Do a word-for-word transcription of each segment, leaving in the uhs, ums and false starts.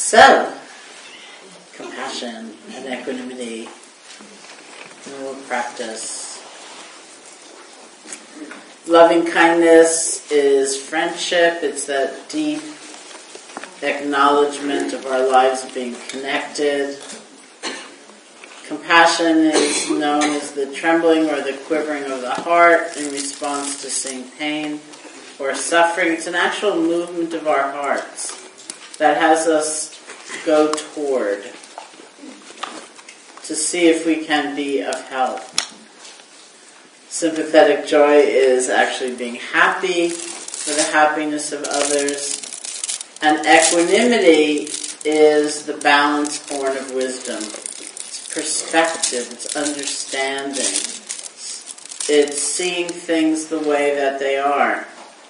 So, compassion and equanimity, and we'll practice. Loving kindness is friendship. It's that deep acknowledgement of our lives being connected. Compassion is known as the trembling or the quivering of the heart in response to seeing pain or suffering. It's an actual movement of our hearts that has us go toward to see if we can be of help. Sympathetic joy is actually being happy for the happiness of others. And equanimity is the balanced horn of wisdom. It's perspective, it's understanding. It's seeing things the way that they are.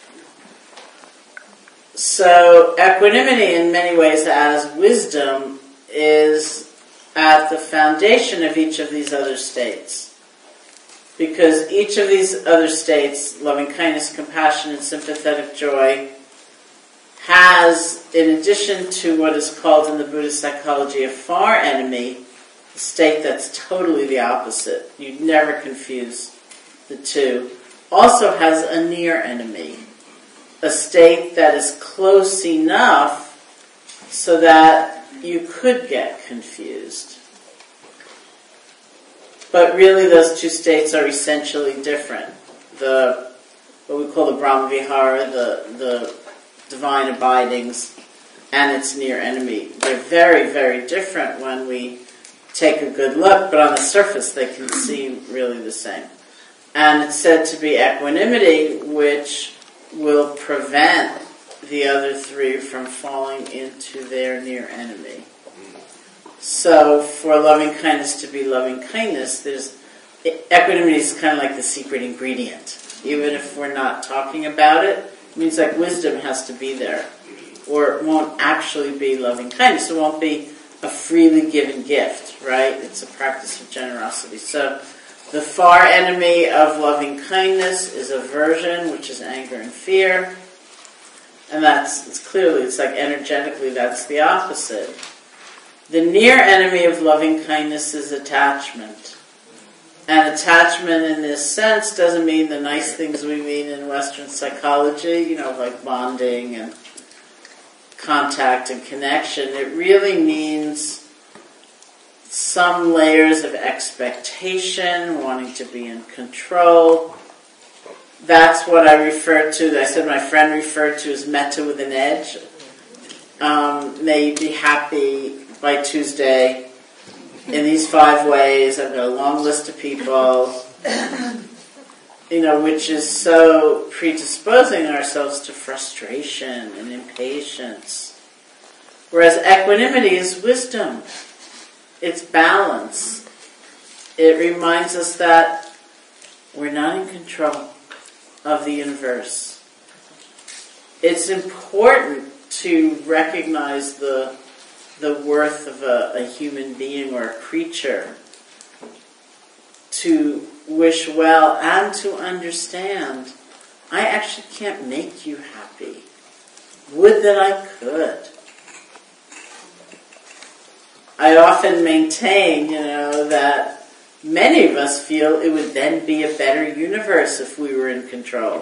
So equanimity in many ways as wisdom is at the foundation of each of these other states. Because each of these other states, loving kindness, compassion, and sympathetic joy, has, in addition to what is called in the Buddhist psychology a far enemy, a state that's totally the opposite. You never confuse the two. Also has a near enemy, a state that is close enough so that you could get confused. But really those two states are essentially different. The, what we call the Brahmavihara, the, the divine abidings, and its near enemy. They're very, very different when we take a good look, but on the surface they can seem really the same. And it's said to be equanimity which will prevent the other three from falling into their near enemy. So for loving kindness to be loving kindness, there's equanimity is kind of like the secret ingredient. Even if we're not talking about it, it means like wisdom has to be there. Or it won't actually be loving kindness. It won't be a freely given gift, right? It's a practice of generosity. So the far enemy of loving kindness is aversion, which is anger and fear. And that's, it's clearly, it's like energetically, that's the opposite. The near enemy of loving kindness is attachment. And attachment in this sense doesn't mean the nice things we mean in Western psychology, you know, like bonding and contact and connection. It really means some layers of expectation, wanting to be in control. That's what I refer to, I said my friend referred to as metta with an edge. Um, may you be happy by Tuesday in these five ways. I've got a long list of people, you know, which is so predisposing ourselves to frustration and impatience. Whereas equanimity is wisdom. It's balance. It reminds us that we're not in control of the universe. It's important to recognize the the worth of a, a human being or a creature, to wish well and to understand, I actually can't make you happy. Would that I could. I often maintain, you know, that many of us feel it would then be a better universe if we were in control.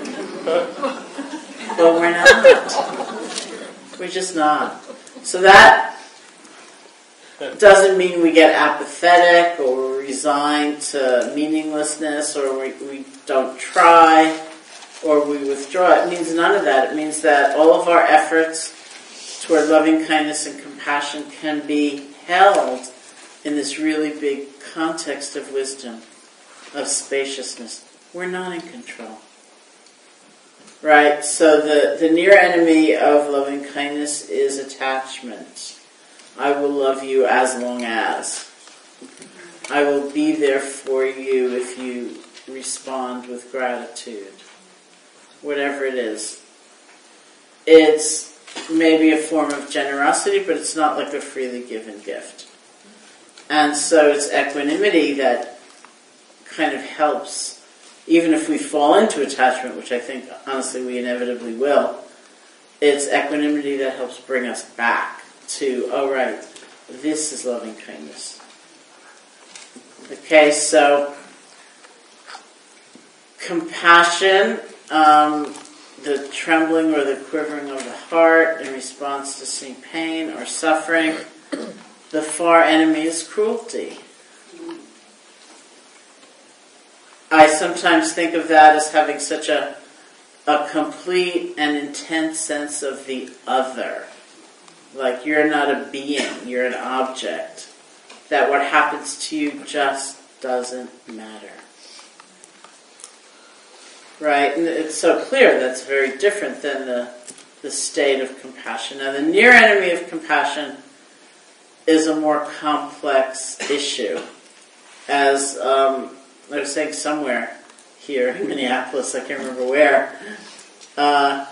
But we're not. We're just not. So that doesn't mean we get apathetic or resigned to meaninglessness or we, we don't try or we withdraw. It means none of that. It means that all of our efforts toward loving kindness and compassion can be held in this really big context of wisdom, of spaciousness. We're not in control. Right? So the, the near enemy of loving kindness is attachment. I will love you as long as. I will be there for you if you respond with gratitude. Whatever it is. It's maybe a form of generosity, but it's not like a freely given gift. And so it's equanimity that kind of helps. Even if we fall into attachment, which I think, honestly, we inevitably will, it's equanimity that helps bring us back to, oh right, this is loving kindness. Okay, so compassion, um, the trembling or the quivering of the heart in response to seeing pain or suffering. The far enemy is cruelty. I sometimes think of that as having such a, a complete and intense sense of the other. Like you're not a being, you're an object. That what happens to you just doesn't matter. Right? And it's so clear that's very different than the, the state of compassion. Now, the near enemy of compassion is a more complex issue. As um, I was saying somewhere here in Minneapolis, I can't remember where, uh,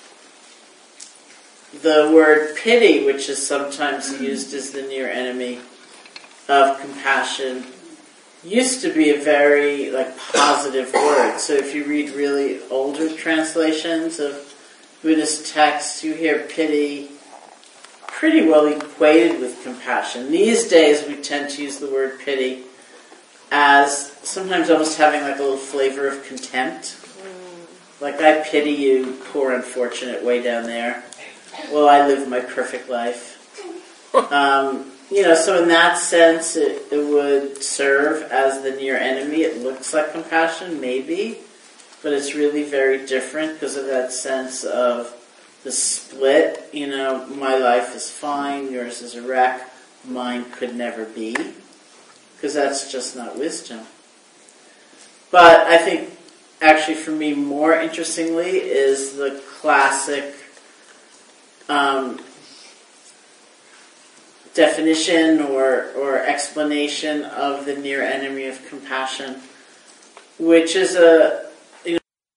the word pity, which is sometimes used as the near enemy of compassion, used to be a very like positive word. So if you read really older translations of Buddhist texts, you hear pity pretty well equated with compassion. These days we tend to use the word pity as sometimes almost having like a little flavor of contempt. Like, I pity you, poor unfortunate way down there. Well, I live my perfect life. Um, you know, so in that sense, it, it would serve as the near enemy. It looks like compassion, maybe, but it's really very different because of that sense of the split. You know, my life is fine, yours is a wreck, mine could never be, because that's just not wisdom. But I think, actually, for me, more interestingly, is the classic um, definition or, or explanation of the near enemy of compassion, which is a, you know,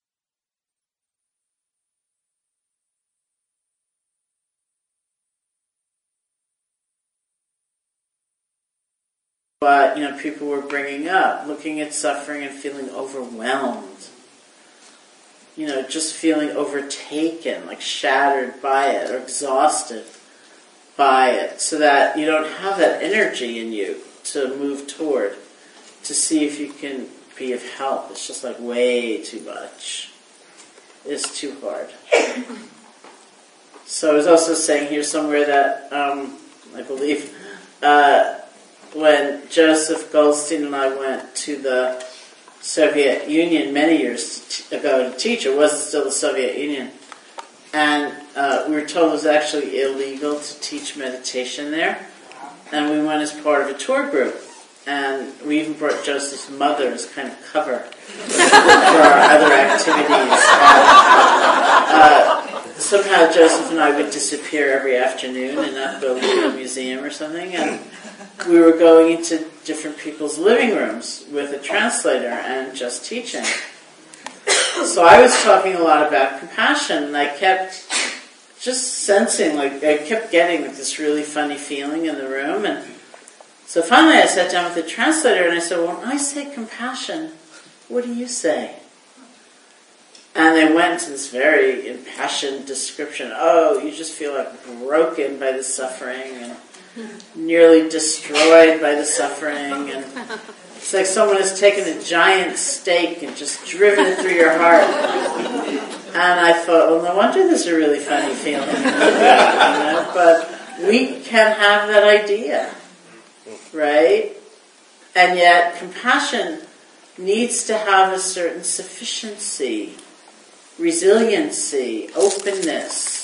but, you know, people were bringing up, looking at suffering and feeling overwhelmed. You know, just feeling overtaken, like shattered by it, or exhausted by it, so that you don't have that energy in you to move toward, to see if you can be of help. It's just like way too much. It's too hard. So I was also saying here somewhere that, um, I believe, uh, when Joseph Goldstein and I went to the Soviet Union many years ago to teach, it wasn't still the Soviet Union, and uh, we were told it was actually illegal to teach meditation there, and we went as part of a tour group, and we even brought Joseph's mother as kind of cover for our other activities. And, uh, somehow Joseph and I would disappear every afternoon and not go to a museum or something, and we were going into different people's living rooms with a translator and just teaching. So I was talking a lot about compassion, and I kept just sensing, like, I kept getting like this really funny feeling in the room. And so finally I sat down with the translator and I said, well, when I say compassion, what do you say? And they went into this very impassioned description. Oh, you just feel like broken by the suffering and nearly destroyed by the suffering, and it's like someone has taken a giant stake and just driven it through your heart. And I thought, well, no wonder there's a really funny feeling. You know? But we can have that idea, right? And yet compassion needs to have a certain sufficiency, resiliency, openness,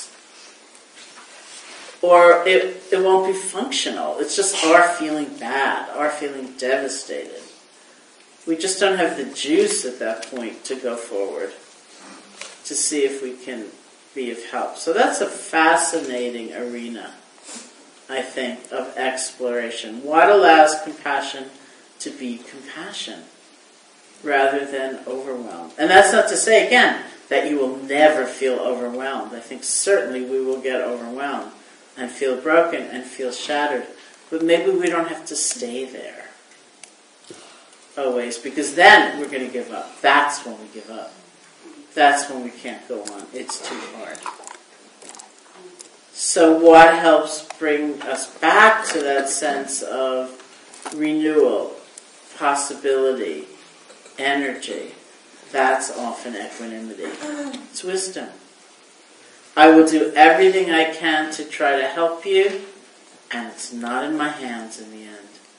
or it, it won't be functional. It's just our feeling bad, our feeling devastated. We just don't have the juice at that point to go forward, to see if we can be of help. So that's a fascinating arena, I think, of exploration. What allows compassion to be compassion rather than overwhelmed? And that's not to say, again, that you will never feel overwhelmed. I think certainly we will get overwhelmed and feel broken and feel shattered. But maybe we don't have to stay there always, because then we're going to give up. That's when we give up. That's when we can't go on. It's too hard. So what helps bring us back to that sense of renewal, possibility, energy? That's often equanimity. It's wisdom. I will do everything I can to try to help you, and it's not in my hands in the end.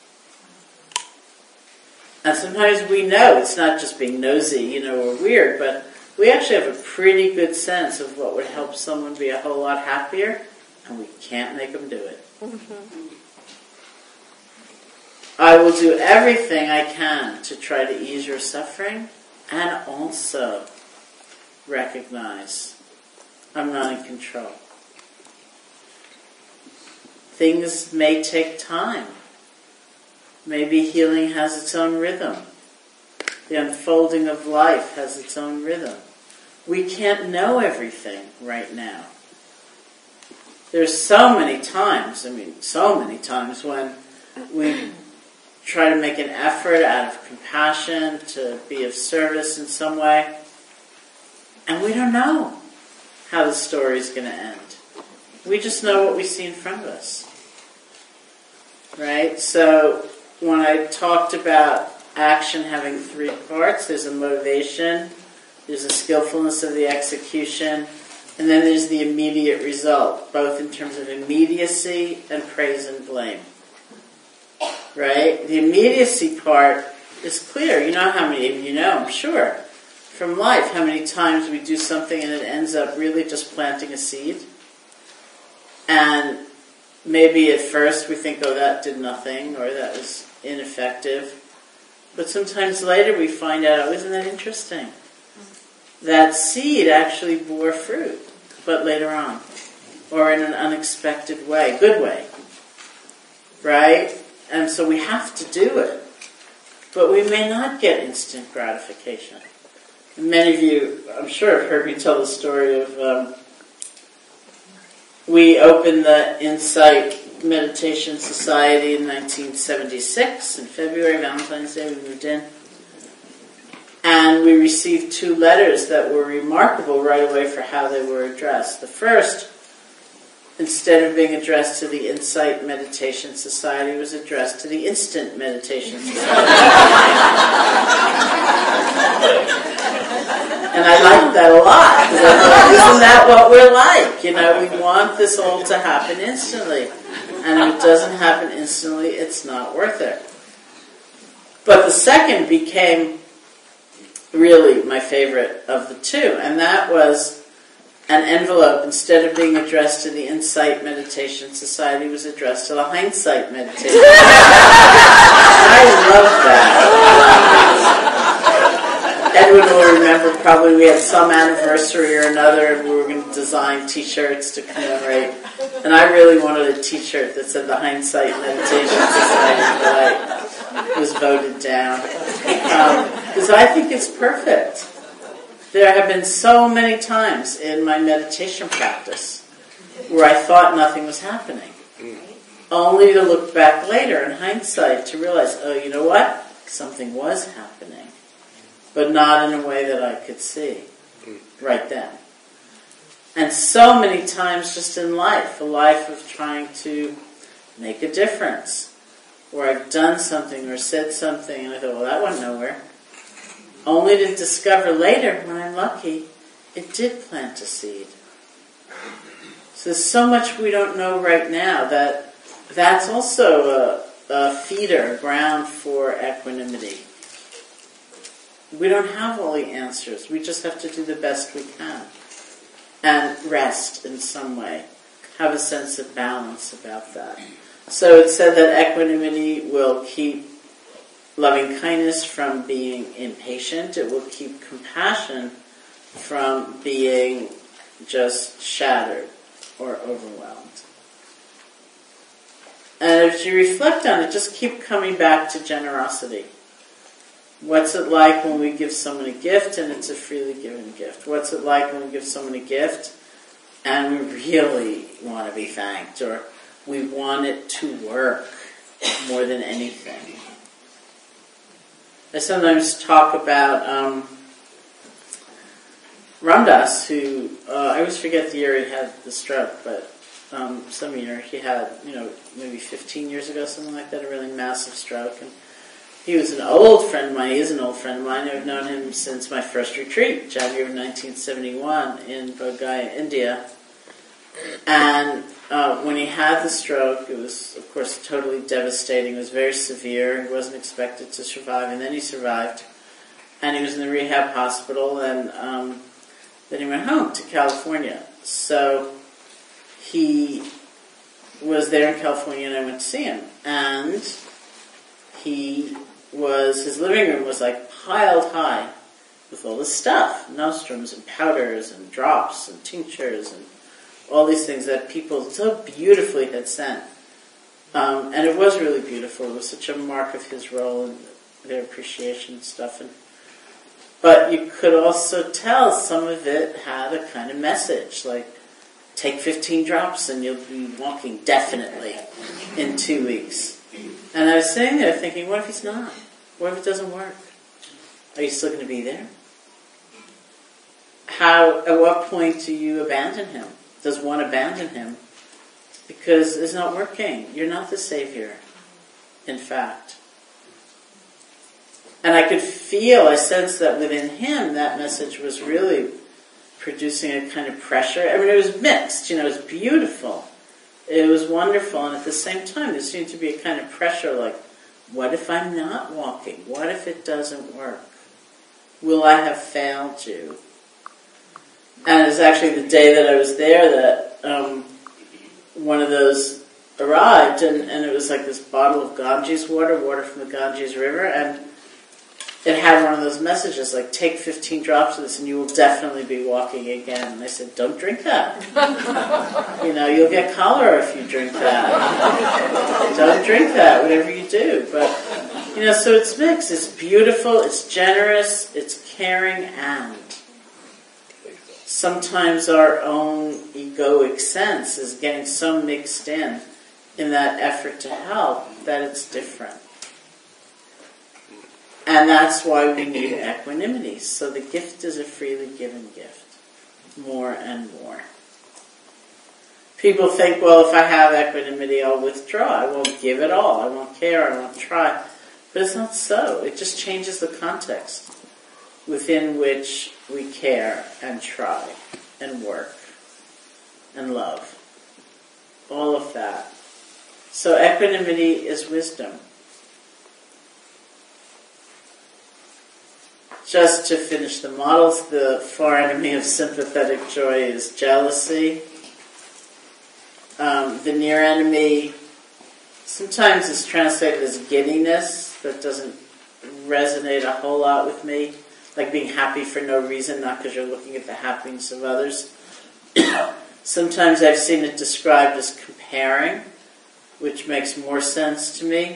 And sometimes we know it's not just being nosy, you know, or weird, but we actually have a pretty good sense of what would help someone be a whole lot happier, and we can't make them do it. Mm-hmm. I will do everything I can to try to ease your suffering, and also recognize I'm not in control. Things may take time. Maybe healing has its own rhythm. The unfolding of life has its own rhythm. We can't know everything right now. There's so many times, I mean, so many times when we try to make an effort out of compassion to be of service in some way, and we don't know how the story is going to end. We just know what we see in front of us. Right? So when I talked about action having three parts, there's a motivation, there's a skillfulness of the execution, and then there's the immediate result, both in terms of immediacy and praise and blame. Right? The immediacy part is clear. You know how many of you know, I'm sure, from life, how many times we do something and it ends up really just planting a seed. And maybe at first we think, oh, that did nothing, or that was ineffective. But sometimes later we find out, oh, isn't that interesting? That seed actually bore fruit, but later on, or in an unexpected way, good way. Right? And so we have to do it. But we may not get instant gratification. And many of you, I'm sure, have heard me tell the story of, um, we opened the Insight Meditation Society in nineteen seventy-six. In February, Valentine's Day, we moved in. And we received two letters that were remarkable right away for how they were addressed. The first, instead of being addressed to the Insight Meditation Society, was addressed to the Instant Meditation Society. And I liked that a lot. Because I thought, isn't that what we're like? You know, we want this all to happen instantly. And if it doesn't happen instantly, it's not worth it. But the second became really my favorite of the two. And that was an envelope, instead of being addressed to the Insight Meditation Society, was addressed to the Hindsight Meditation Society. I love that. Edwin will remember, probably we had some anniversary or another, and we were going to design T-shirts to commemorate. And I really wanted a T-shirt that said the Hindsight Meditation Society, but I was voted down. Because um, I think it's perfect. There have been so many times in my meditation practice where I thought nothing was happening. Only to look back later in hindsight to realize, oh, you know what? Something was happening. But not in a way that I could see right then. And so many times just in life, a life of trying to make a difference, or I've done something or said something and I thought, well, that went nowhere. Only to discover later, when I'm lucky, it did plant a seed. So there's so much we don't know right now that that's also a, a feeder, a ground for equanimity. We don't have all the answers. We just have to do the best we can. And rest in some way. Have a sense of balance about that. So it said that equanimity will keep loving kindness from being impatient. It will keep compassion from being just shattered or overwhelmed. And as you reflect on it, just keep coming back to generosity. What's it like when we give someone a gift and it's a freely given gift? What's it like when we give someone a gift and we really want to be thanked, or we want it to work more than anything? I sometimes talk about um, Ram Dass, who, uh, I always forget the year he had the stroke, but um, some year. He had, you know, maybe fifteen years ago, something like that, a really massive stroke. And he was an old friend of mine. He is an old friend of mine. I've known him since my first retreat, January nineteen seventy-one, in Bodh Gaya, India. And uh, when he had the stroke, it was, of course, totally devastating. It was very severe. He wasn't expected to survive, and then he survived. And he was in the rehab hospital, and um, then he went home to California. So he was there in California, and I went to see him. And he was, his living room was like piled high with all this stuff, nostrums and powders and drops and tinctures and all these things that people so beautifully had sent. Um, and it was really beautiful. It was such a mark of his role and their appreciation and stuff. And But you could also tell some of it had a kind of message, like, take fifteen drops and you'll be walking definitely in two weeks. And I was sitting there thinking, what if he's not? What if it doesn't work? Are you still going to be there? How? At what point do you abandon him? Does one abandon him? Because it's not working. You're not the savior, in fact. And I could feel, I sensed that within him, that message was really producing a kind of pressure. I mean, it was mixed, you know, it was beautiful. It was wonderful, and at the same time, there seemed to be a kind of pressure, like, what if I'm not walking? What if it doesn't work? Will I have failed you? And it was actually the day that I was there that um, one of those arrived, and, and it was like this bottle of Ganges water, water from the Ganges River, and it had one of those messages, like, take fifteen drops of this and you will definitely be walking again. And I said, don't drink that. You know, you'll get cholera if you drink that. Don't drink that, whatever you do. But, you know, so it's mixed. It's beautiful, it's generous, it's caring, and sometimes our own egoic sense is getting so mixed in, in that effort to help, that it's different. And that's why we need equanimity. So the gift is a freely given gift. More and more. People think, well, if I have equanimity, I'll withdraw. I won't give it all. I won't care. I won't try. But it's not so. It just changes the context within which we care and try and work and love. All of that. So equanimity is wisdom. Just to finish the models, the far enemy of sympathetic joy is jealousy. Um, the near enemy sometimes is translated as giddiness. That doesn't resonate a whole lot with me. Like being happy for no reason, not because you're looking at the happiness of others. Sometimes I've seen it described as comparing, which makes more sense to me.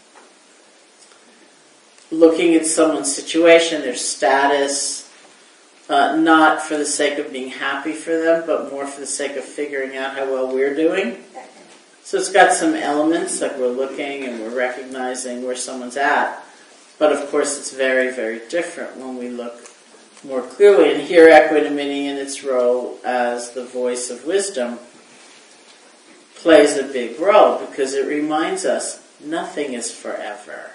Looking at someone's situation, their status, uh, not for the sake of being happy for them, but more for the sake of figuring out how well we're doing. So it's got some elements, like we're looking and we're recognizing where someone's at. But of course it's very, very different when we look more clearly. And here equanimity in its role as the voice of wisdom plays a big role, because it reminds us nothing is forever.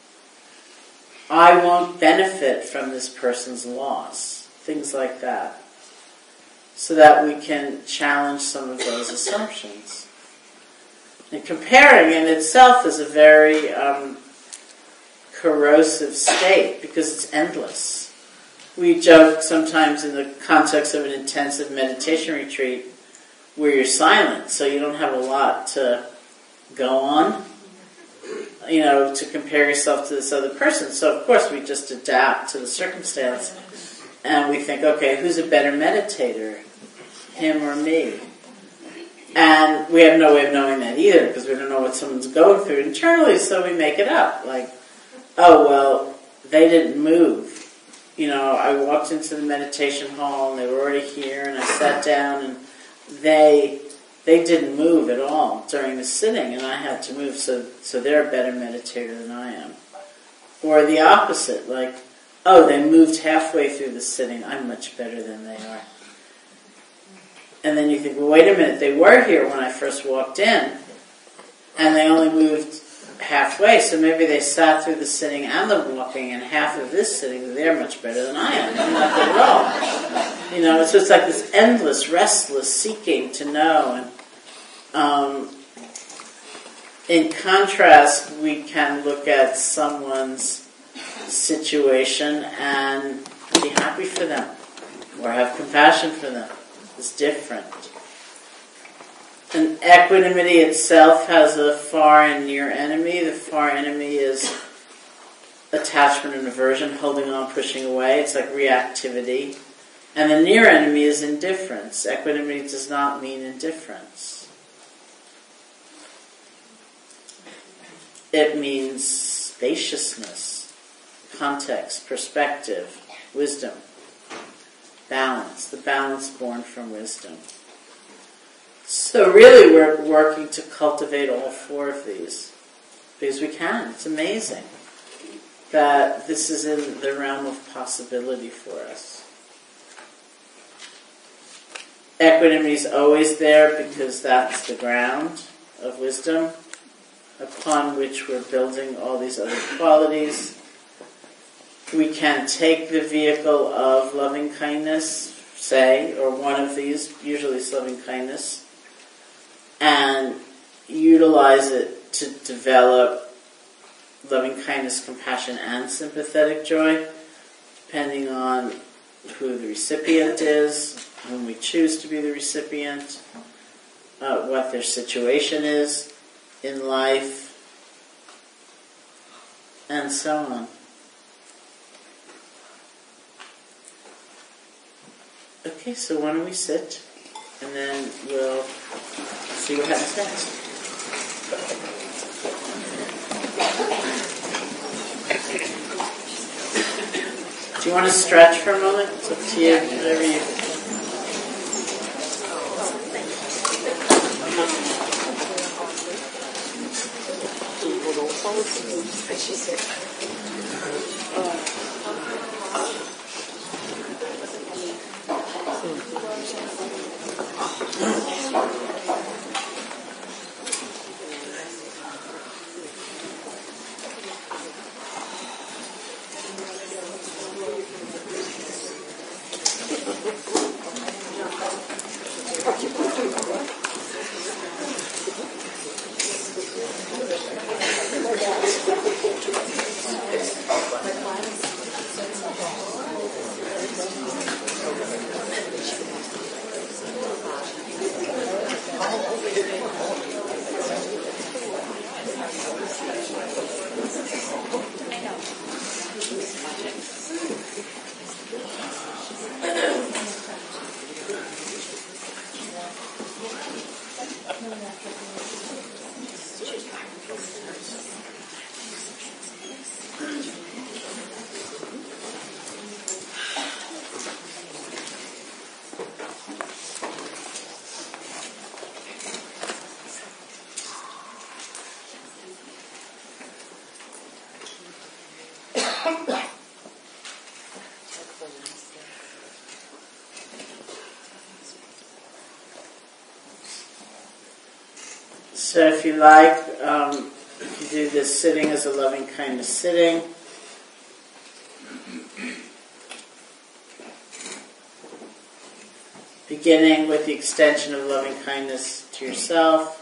I won't benefit from this person's loss. Things like that. So that we can challenge some of those assumptions. And comparing in itself is a very um, corrosive state, because it's endless. We joke sometimes in the context of an intensive meditation retreat where you're silent, so you don't have a lot to go on, you know, to compare yourself to this other person. So of course we just adapt to the circumstance and we think, okay, who's a better meditator, him or me? And we have no way of knowing that either, because we don't know what someone's going through internally, so we make it up. Like, oh, well, they didn't move. You know, I walked into the meditation hall and they were already here, and I sat down and they... They didn't move at all during the sitting, and I had to move, so so they're a better meditator than I am. Or the opposite, like, oh, they moved halfway through the sitting, I'm much better than they are. And then you think, well, wait a minute, they were here when I first walked in, and they only moved halfway, so maybe they sat through the sitting and the walking, and half of this sitting, they're much better than I am. I'm not good at all. You know, so it's like this endless, restless seeking to know. And um, in contrast, we can look at someone's situation and be happy for them, or have compassion for them. It's different. And equanimity itself has a far and near enemy. The far enemy is attachment and aversion, holding on, pushing away. It's like reactivity. And the near enemy is indifference. Equanimity does not mean indifference. It means spaciousness, context, perspective, wisdom, balance, the balance born from wisdom. So really we're working to cultivate all four of these, because we can. It's amazing that this is in the realm of possibility for us. Equanimity is always there because that's the ground of wisdom upon which we're building all these other qualities. We can take the vehicle of loving kindness, say, or one of these, usually it's loving kindness, and utilize it to develop loving kindness, compassion, and sympathetic joy, depending on who the recipient is, whom we choose to be the recipient, uh, what their situation is in life, and so on. Okay, so why don't we sit, and then we'll see what happens next. Do you want to stretch for a moment? It's up to you, whatever you... So if you like, um, you can do this sitting as a loving kindness sitting. Beginning with the extension of loving kindness to yourself.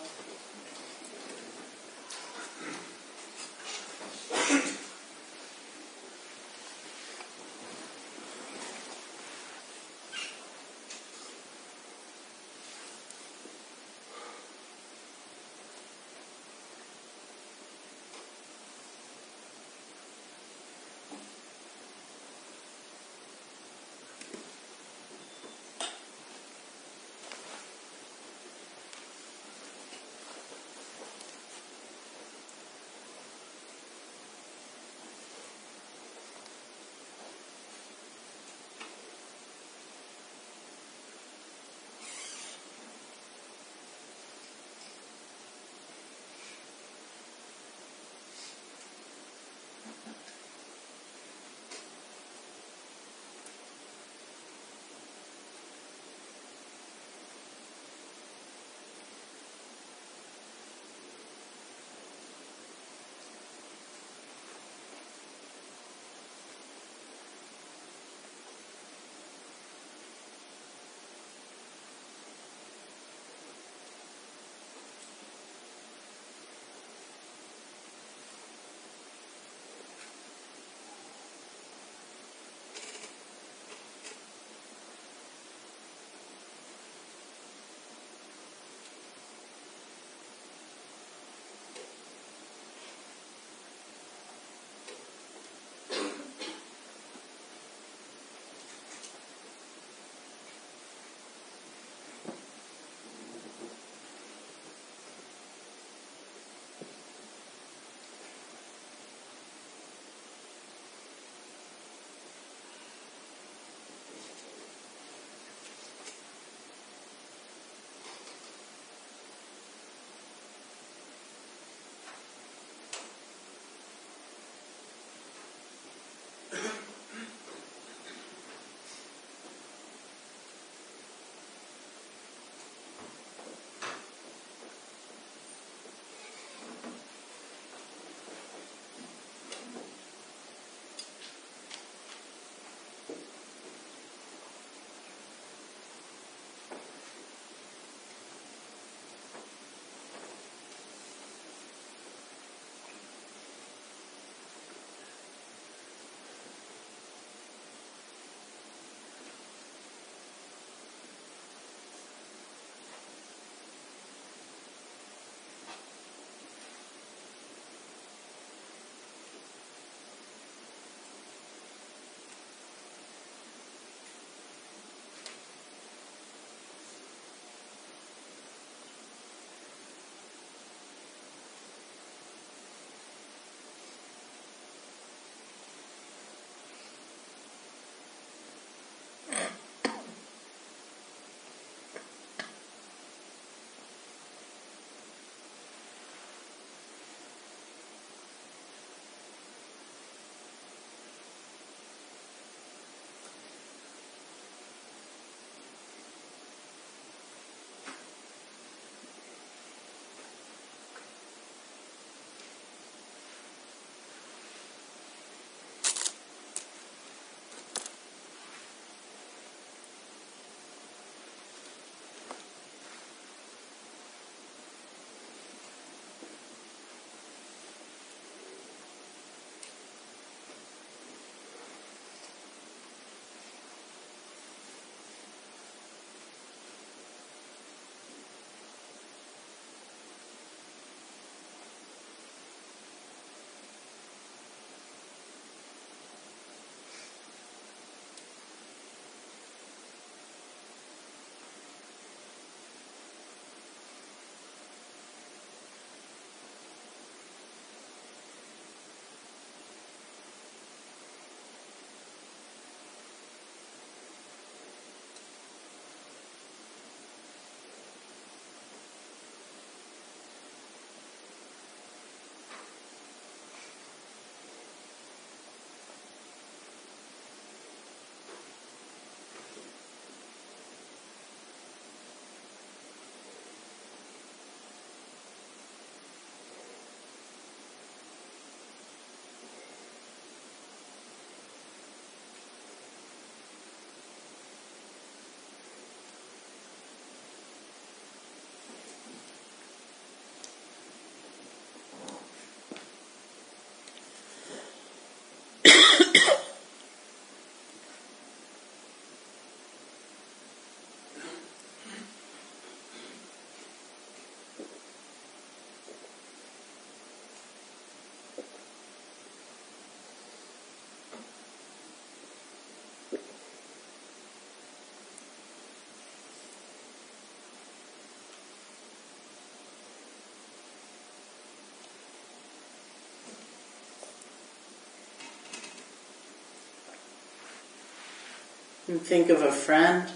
And think of a friend.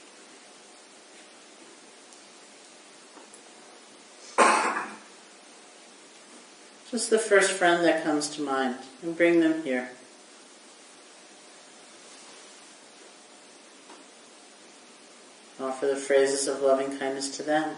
Just the first friend that comes to mind, and bring them here. Offer the phrases of loving kindness to them.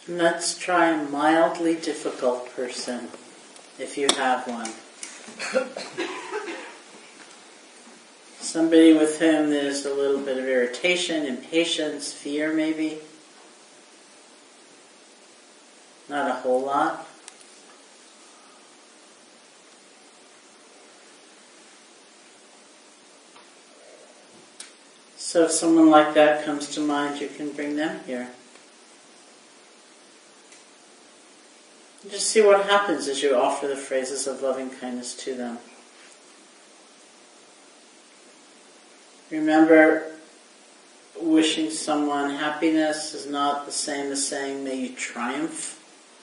Let's try a mildly difficult person, if you have one. Somebody with whom there's a little bit of irritation, impatience, fear maybe. Not a whole lot. So if someone like that comes to mind, you can bring them here. Just see what happens as you offer the phrases of loving kindness to them. Remember, wishing someone happiness is not the same as saying, may you triumph.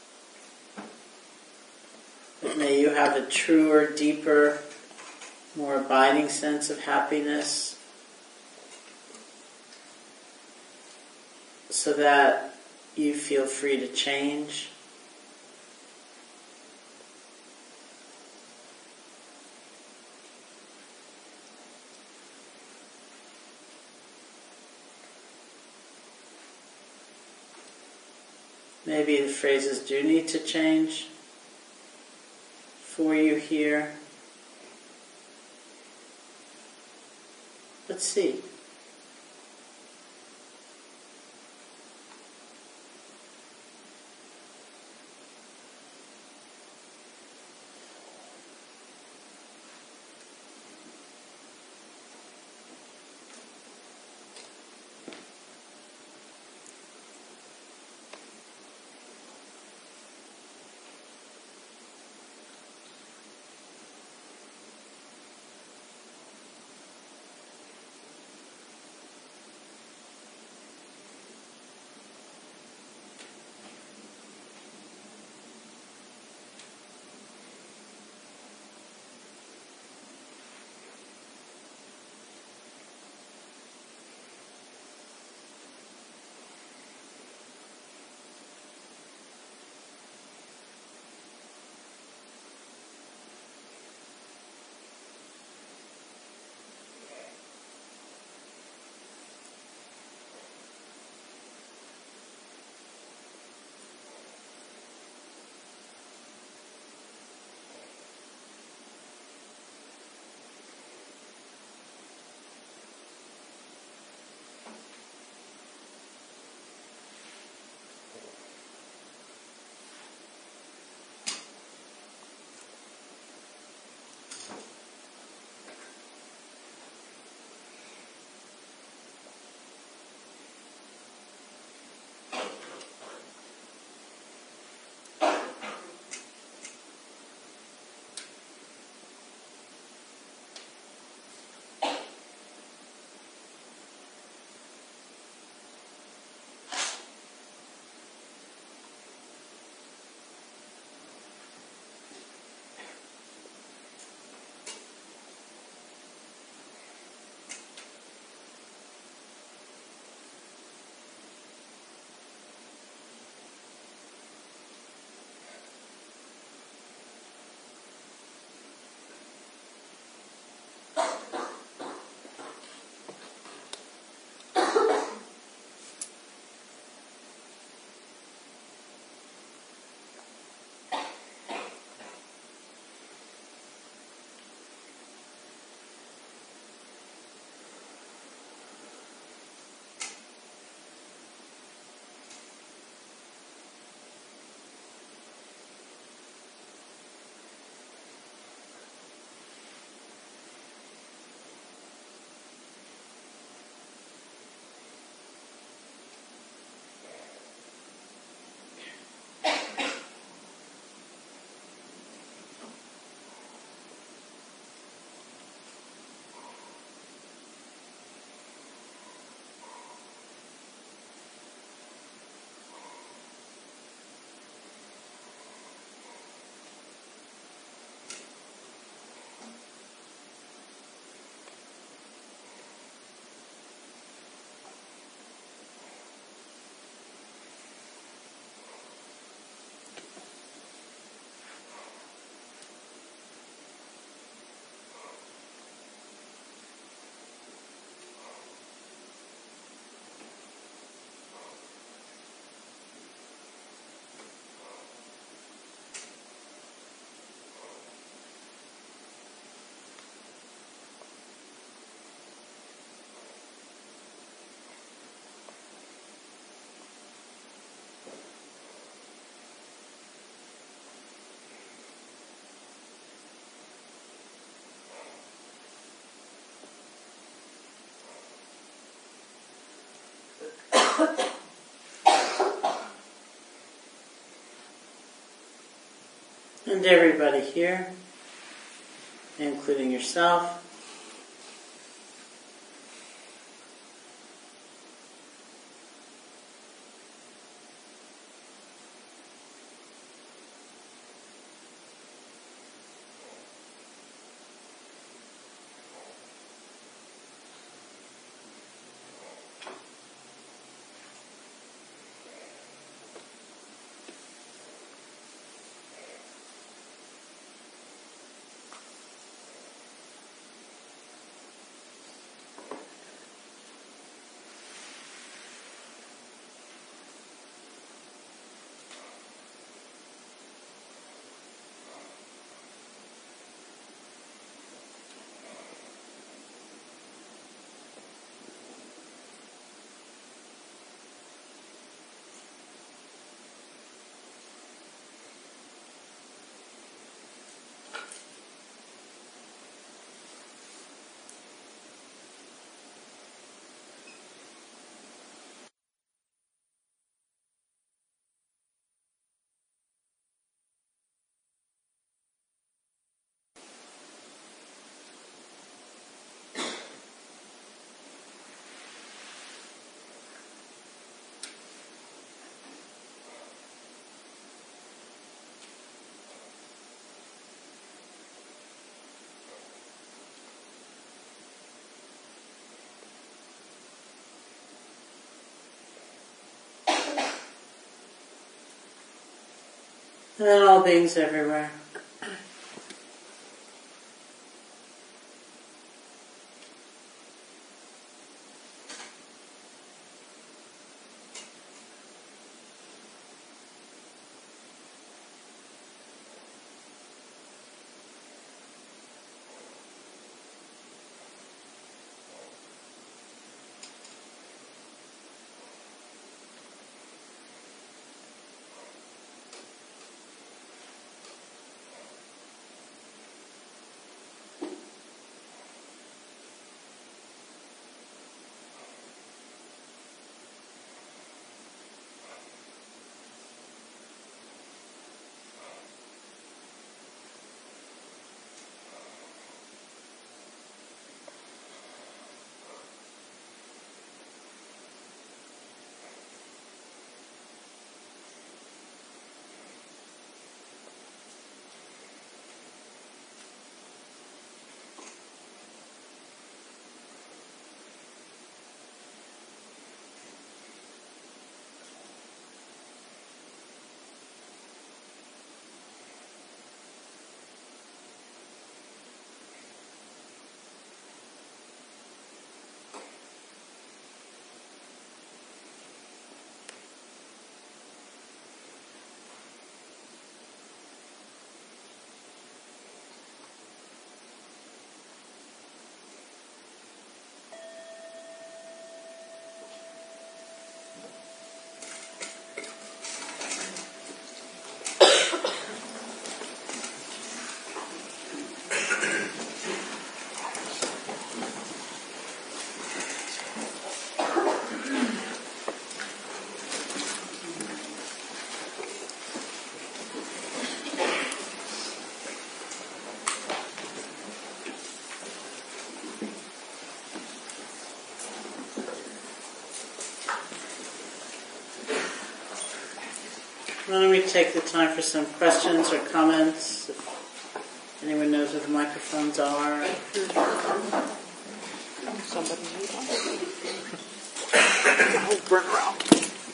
But may you have a truer, deeper, more abiding sense of happiness, so that you feel free to change. Maybe the phrases do need to change for you here. Let's see. And everybody here, including yourself. And then all beings everywhere. Why don't we take the time for some questions or comments? If anyone knows where the microphones are. Somebody need one? Oh, burn around.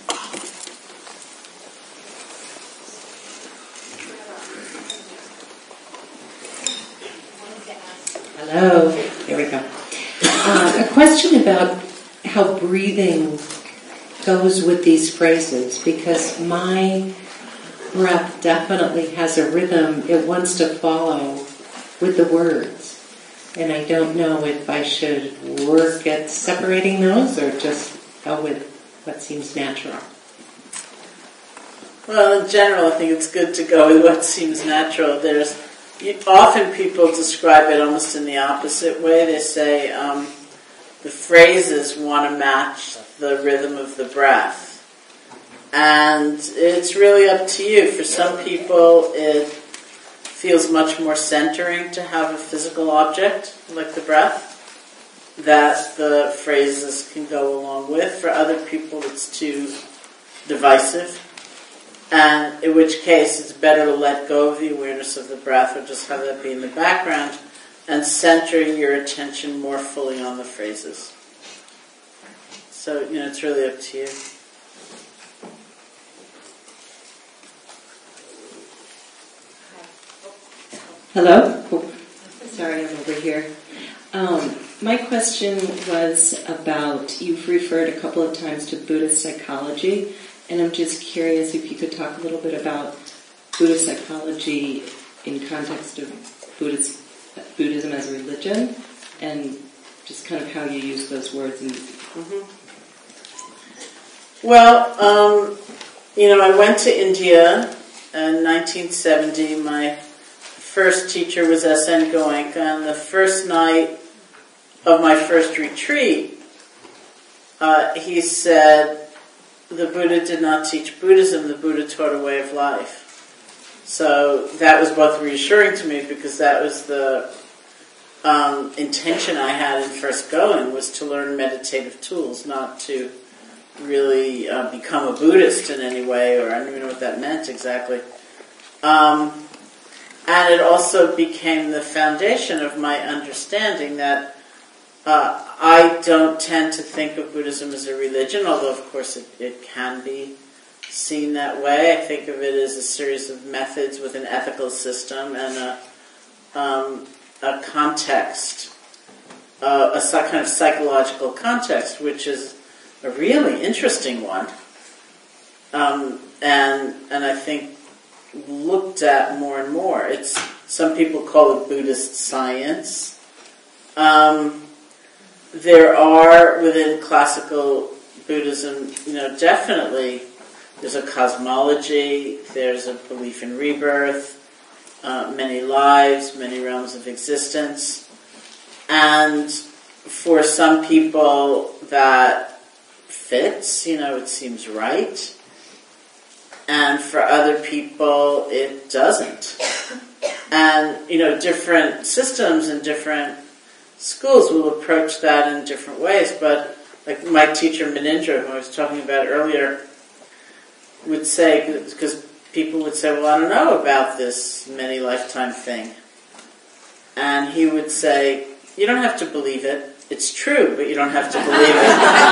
Hello. Here we go. Uh, a question about how breathing goes with these phrases, because my breath definitely has a rhythm. It wants to follow with the words. And I don't know if I should work at separating those or just go with what seems natural. Well, in general, I think it's good to go with what seems natural. There's often people describe it almost in the opposite way. They say um, the phrases want to match the rhythm of the breath. And it's really up to you. For some people, it feels much more centering to have a physical object like the breath that the phrases can go along with. For other people, it's too divisive. And in which case, it's better to let go of the awareness of the breath or just have that be in the background and centering your attention more fully on the phrases. So, you know, it's really up to you. Hello? Oh, sorry, I'm over here. Um, my question was about, you've referred a couple of times to Buddhist psychology, and I'm just curious if you could talk a little bit about Buddhist psychology in context of Buddhist, Buddhism as a religion, and just kind of how you use those words. And mm-hmm. Well, um, you know, I went to India in nineteen seventy. My first teacher was S N Goenka, and the first night of my first retreat, uh, he said, the Buddha did not teach Buddhism, the Buddha taught a way of life. So that was both reassuring to me because that was the um, intention I had in first going, was to learn meditative tools, not to really uh, become a Buddhist in any way, or I don't even know what that meant exactly. Um, and it also became the foundation of my understanding that Uh, I don't tend to think of Buddhism as a religion, although of course it, it can be seen that way. I think of it as a series of methods with an ethical system and a, um, a context, uh, a kind of psychological context, which is a really interesting one, um, and and I think looked at more and more. It's some people call it Buddhist science. Um, There are, within classical Buddhism, you know, definitely there's a cosmology, there's a belief in rebirth, uh, many lives, many realms of existence. And for some people that fits, you know, it seems right. And for other people it doesn't. And, you know, different systems and different schools will approach that in different ways, but like my teacher Munindra, who I was talking about earlier, would say, because people would say, well, I don't know about this many lifetime thing. And he would say, you don't have to believe it. It's true, but you don't have to believe it.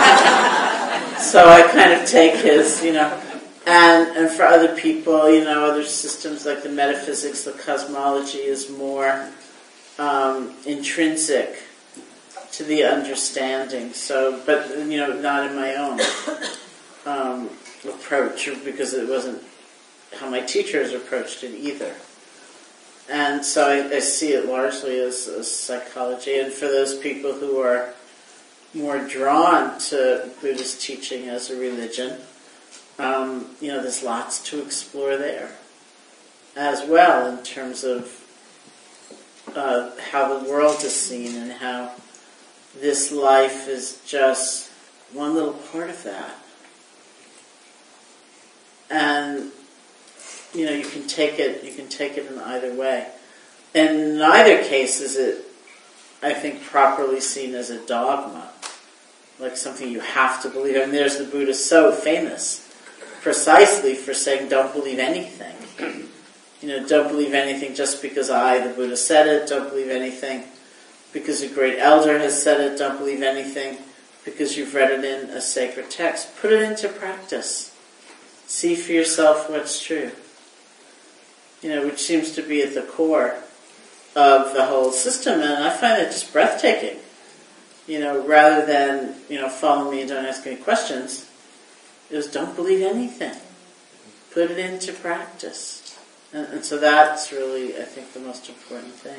So I kind of take his, you know, and, and for other people, you know, other systems like the metaphysics, the cosmology is more Um, intrinsic to the understanding. So, but you know, not in my own um, approach, because it wasn't how my teachers approached it either. And so I, I see it largely as, as psychology. And for those people who are more drawn to Buddhist teaching as a religion, um, you know, there's lots to explore there as well in terms of Uh, how the world is seen and how this life is just one little part of that. And, you know, you can take it, you can take it in either way. In neither case is it, I think, properly seen as a dogma, like something you have to believe. I mean, there's the Buddha so famous precisely for saying don't believe anything. You know, don't believe anything just because I, the Buddha, said it. Don't believe anything because a great elder has said it. Don't believe anything because you've read it in a sacred text. Put it into practice. See for yourself what's true. You know, which seems to be at the core of the whole system, and I find it just breathtaking. You know, rather than, you know, follow me and don't ask any questions, it was don't believe anything. Put it into practice. And, and so that's really, I think, the most important thing.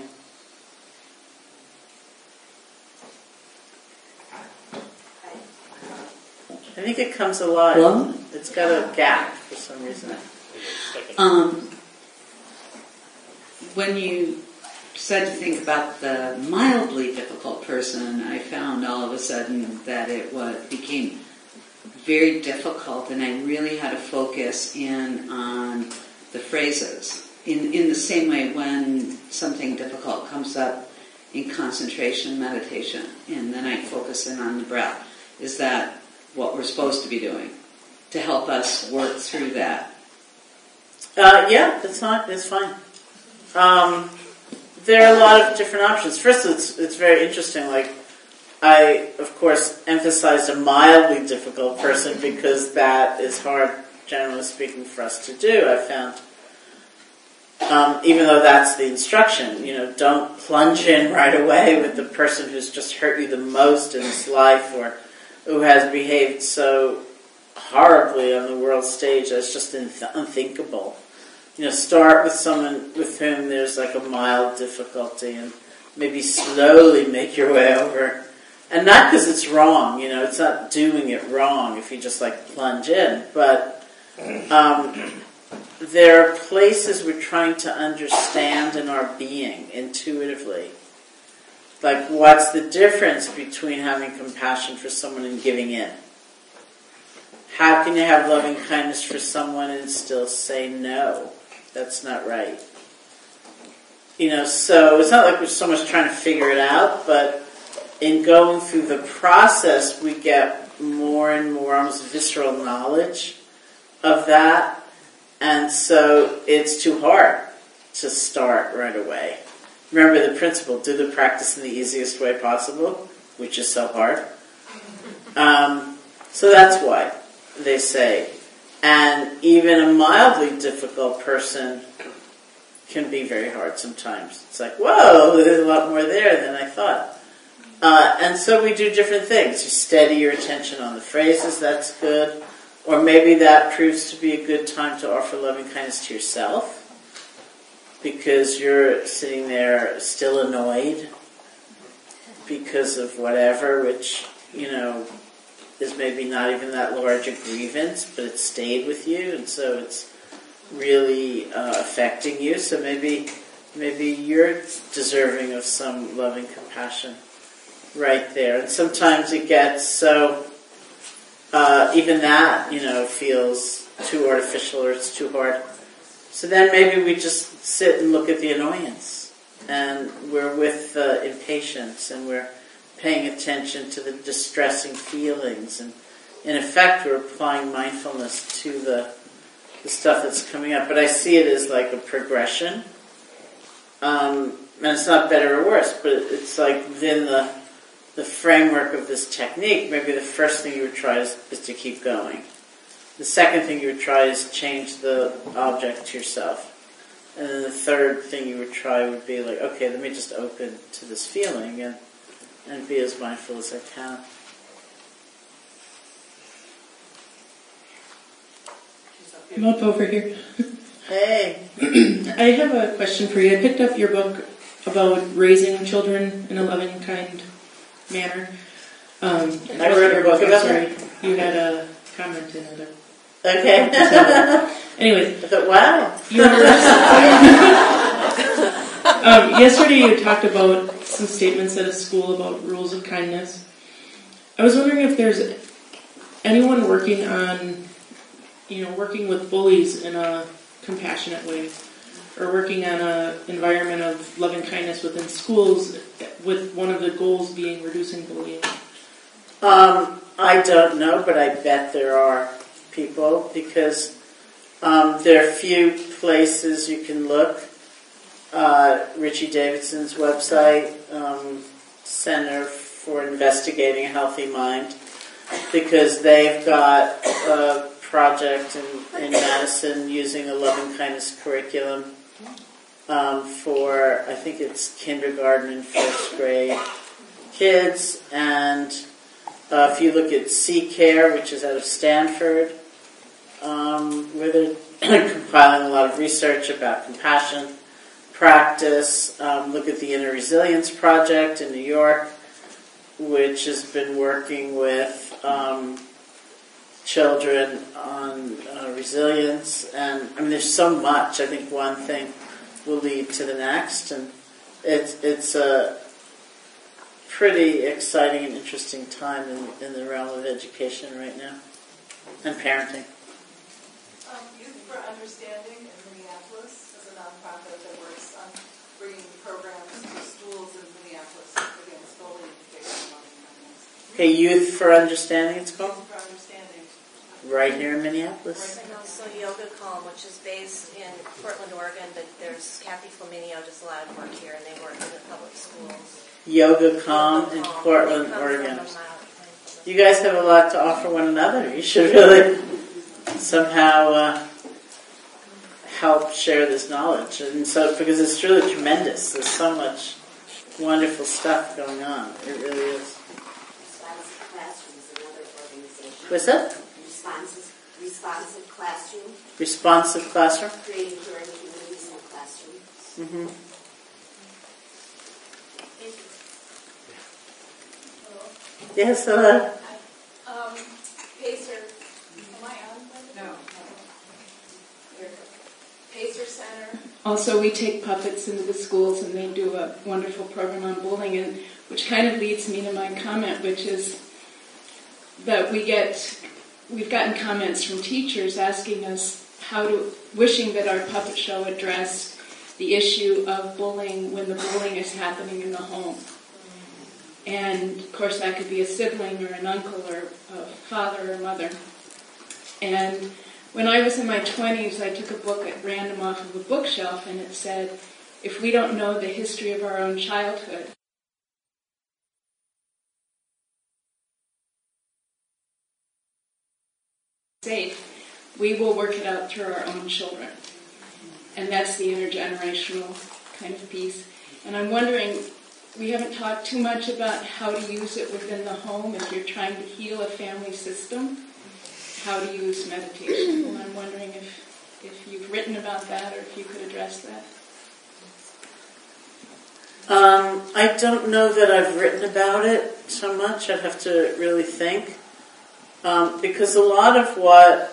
I think it comes alive. Hello? It's got a gap for some reason. Um, when you said to think about the mildly difficult person, I found all of a sudden that it was became very difficult, and I really had to focus in on the phrases in, in the same way when something difficult comes up in concentration meditation, in the night focusing on the breath, is that what we're supposed to be doing to help us work through that? Uh, yeah, that's not. That's fine. Um, there are a lot of different options. First, it's it's very interesting. Like, I of course emphasized a mildly difficult person because that is hard, generally speaking, for us to do. I found, um, even though that's the instruction, you know, don't plunge in right away with the person who's just hurt you the most in this life, or who has behaved so horribly on the world stage that's just unthinkable. You know, start with someone with whom there's like a mild difficulty, and maybe slowly make your way over. And not because it's wrong, you know, it's not doing it wrong if you just like plunge in, but um, there are places we're trying to understand in our being intuitively. Like, what's the difference between having compassion for someone and giving in? How can you have loving kindness for someone and still say no? That's not right. You know, so it's not like we're so much trying to figure it out, but in going through the process, we get more and more almost visceral knowledge of that. And so it's too hard to start right away. Remember the principle, do the practice in the easiest way possible, which is so hard. Um, so that's why they say. And even a mildly difficult person can be very hard sometimes. It's like, whoa, there's a lot more there than I thought. Uh, and so we do different things. You steady your attention on the phrases, that's good. Or maybe that proves to be a good time to offer loving kindness to yourself, because you're sitting there still annoyed because of whatever, which, you know, is maybe not even that large a grievance, but it stayed with you, and so it's really uh, affecting you. So maybe maybe you're deserving of some loving compassion right there. And sometimes it gets so, uh, even that, you know, feels too artificial or it's too hard. So then maybe we just sit and look at the annoyance, and we're with the impatience, and we're paying attention to the distressing feelings, and in effect we're applying mindfulness to the, the stuff that's coming up. But I see it as like a progression, um, and it's not better or worse, but it's like within the the framework of this technique, maybe the first thing you would try is, is to keep going. The second thing you would try is change the object to yourself. And then the third thing you would try would be like, okay, let me just open to this feeling and, and be as mindful as I can. I'm up over here. Hey. I have a question for you. I picked up your book about raising children in a loving, kind manner. Um, I wrote a book about sorry, that. you had a comment in it. Okay. Anyway. I thought, wow. You um, yesterday you talked about some statements at a school about rules of kindness. I was wondering if there's anyone working on, you know, working with bullies in a compassionate way, or working on an environment of loving kindness within schools, with one of the goals being reducing bullying. Um, I don't know, but I bet there are people, because um, there are few places you can look. Uh, Richie Davidson's website, um, Center for Investigating a Healthy Mind, because they've got a project in, in Madison using a loving kindness curriculum um, for, I think it's kindergarten and first grade kids. And uh, if you look at C CARE, which is out of Stanford, um, where they're compiling a lot of research about compassion practice. Um, look at the Inner Resilience Project in New York, which has been working with um, children on uh, resilience. And I mean, there's so much. I think one thing will lead to the next, and it's it's a pretty exciting and interesting time in, in the realm of education right now, and parenting. Um, Youth for Understanding in Minneapolis is a nonprofit that works on bringing programs to schools in Minneapolis against bullying, based on kindness. Okay, Youth for Understanding, it's called? Youth for Understanding. Right here in Minneapolis. And also Yoga Calm, which is based in Portland, Oregon, but there's Kathy Flaminio does a lot of work here, and they work in the public schools. Yoga Calm Yoga in Calm. Portland, They come Oregon. from a mild- You guys have a lot to offer one another. You should really somehow uh, help share this knowledge. And so, because it's really tremendous. There's so much wonderful stuff going on. It really is. Responsive Classroom is another organization. What's that? Responsive, responsive Classroom, Responsive Classroom? creating learning communities in classrooms. Mm-hmm. Yes, hello. Um, Pacer, am I on? No. Pacer Center. Also, we take puppets into the schools, and they do a wonderful program on bullying, and which kind of leads me to my comment, which is that we get, we've gotten comments from teachers asking us how to, wishing that our puppet show addressed the issue of bullying when the bullying is happening in the home. And of course, that could be a sibling or an uncle or a father or mother. And when I was in my twenties, I took a book at random off of a bookshelf, and it said, if we don't know the history of our own childhood, safe, we will work it out through our own children. And that's the intergenerational kind of piece. And I'm wondering, we haven't talked too much about how to use it within the home if you're trying to heal a family system, how to use meditation. And I'm wondering if, if you've written about that or if you could address that. Um, I don't know that I've written about it so much. I'd have to really think. Um, because a lot of what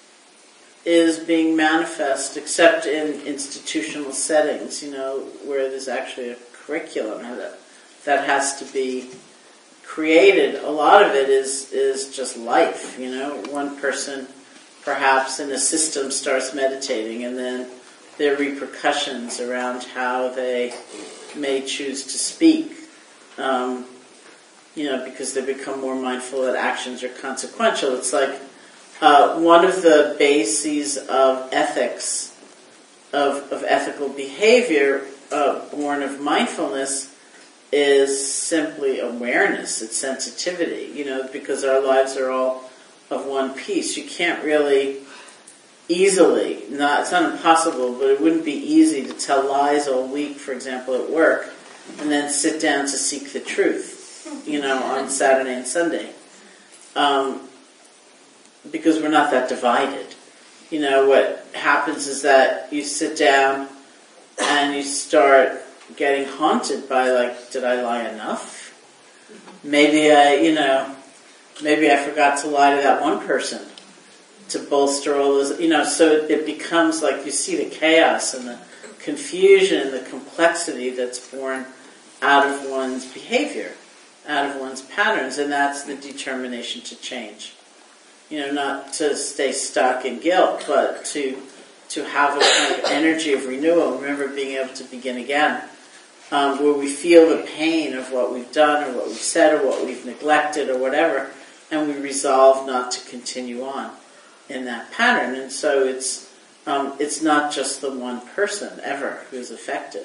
is being manifest, except in institutional settings, you know, where there's actually a curriculum that, that has to be created, a lot of it is, is just life, you know. One person, perhaps in a system, starts meditating, and then there are repercussions around how they may choose to speak, um, you know, because they become more mindful that actions are consequential. It's like uh, one of the bases of ethics, of, of ethical behavior, uh, born of mindfulness, is simply awareness. It's sensitivity, you know, because our lives are all of one piece. You can't really easily, not, it's not impossible, but it wouldn't be easy to tell lies all week, for example, at work, and then sit down to seek the truth, you know, on Saturday and Sunday. Um, because we're not that divided. You know, what happens is that you sit down and you start getting haunted by, like, did I lie enough? Maybe I, you know, maybe I forgot to lie to that one person to bolster all those, you know, so it, it becomes like you see the chaos and the confusion and the complexity that's born out of one's behavior, out of one's patterns, and that's the determination to change. You know, not to stay stuck in guilt, but to to have a kind of energy of renewal. Remember, being able to begin again, um, where we feel the pain of what we've done or what we've said or what we've neglected or whatever, and we resolve not to continue on in that pattern. And so it's um, it's not just the one person ever who's affected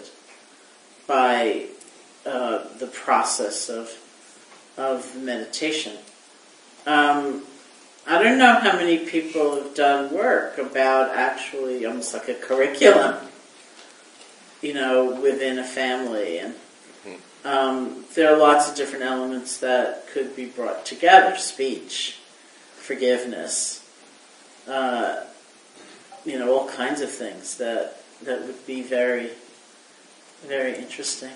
by uh, the process of of meditation. Um, I don't know how many people have done work about actually almost like a curriculum, you know, within a family. And um, there are lots of different elements that could be brought together. Speech, forgiveness, uh, you know, all kinds of things that, that would be very, very interesting.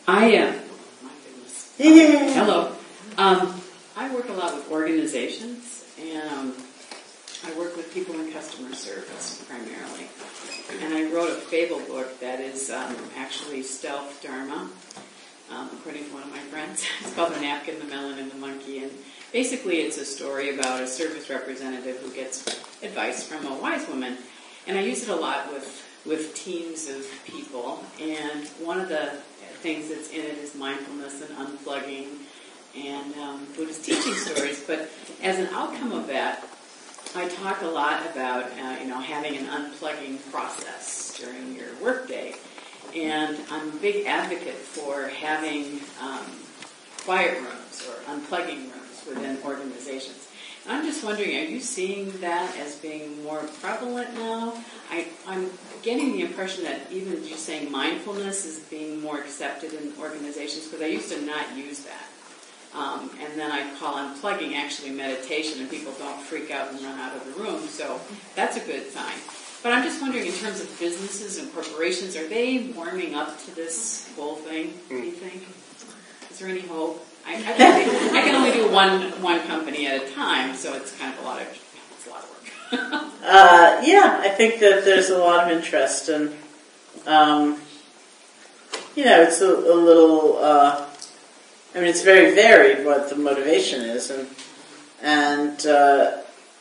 I am. Uh, my goodness. Yeah. Hello. Um, I work a lot with organizations, and um, I work with people in customer service primarily. And I wrote a fable book that is um, actually stealth Dharma, um, according to one of my friends. It's called The Napkin, the Melon, and the Monkey. And basically it's a story about a service representative who gets advice from a wise woman. And I use it a lot with, with teams of people. And one of the things that's in it is mindfulness and unplugging and um, Buddhist teaching stories. But as an outcome of that, I talk a lot about uh, you know having an unplugging process during your workday, and I'm a big advocate for having um, quiet rooms or unplugging rooms within organizations. And I'm just wondering, are you seeing that as being more prevalent now? I, I'm getting the impression that even just saying mindfulness is being more accepted in organizations, because I used to not use that. Um, and then I call unplugging actually meditation, and people don't freak out and run out of the room, so that's a good sign. But I'm just wondering, in terms of businesses and corporations, are they warming up to this whole thing, do you think? Is there any hope? I, I, can, only, I can only do one one company at a time, so it's kind of a lot of, it's a lot of work. uh, yeah, I think that there's a lot of interest, and, um, you know, it's a, a little... Uh, I mean, it's very varied what the motivation is, and and uh,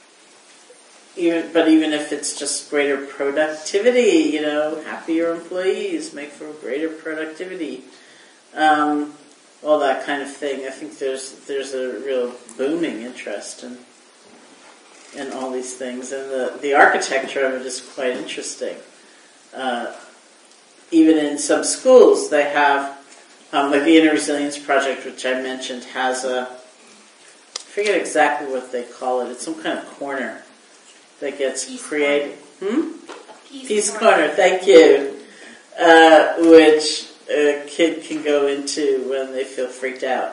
even but even if it's just greater productivity, you know, happier employees make for greater productivity, um, all that kind of thing. I think there's there's a real booming interest in in all these things, and the the architecture of it is quite interesting. Uh, even in some schools, they have. Um, like the Inner Resilience Project, which I mentioned, has a, I forget exactly what they call it. It's some kind of corner that gets Peace created. Corner. Hmm? Peace, Peace corner. corner. Thank you. Uh, which a kid can go into when they feel freaked out.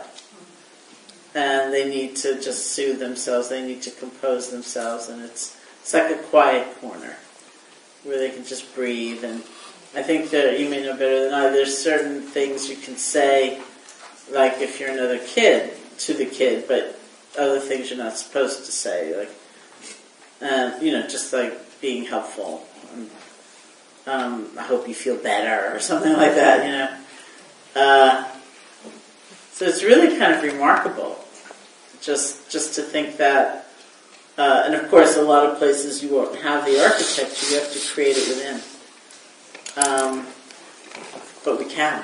And they need to just soothe themselves. They need to compose themselves. And it's, it's like a quiet corner where they can just breathe. And I think that you may know better than I, there's certain things you can say, like if you're another kid, to the kid, but other things you're not supposed to say, like, um, you know, just like being helpful. Um, um, I hope you feel better, or something like that, you know. Uh, so it's really kind of remarkable, just just to think that, uh, and of course a lot of places you won't have the architecture, you have to create it within. Um, but we can.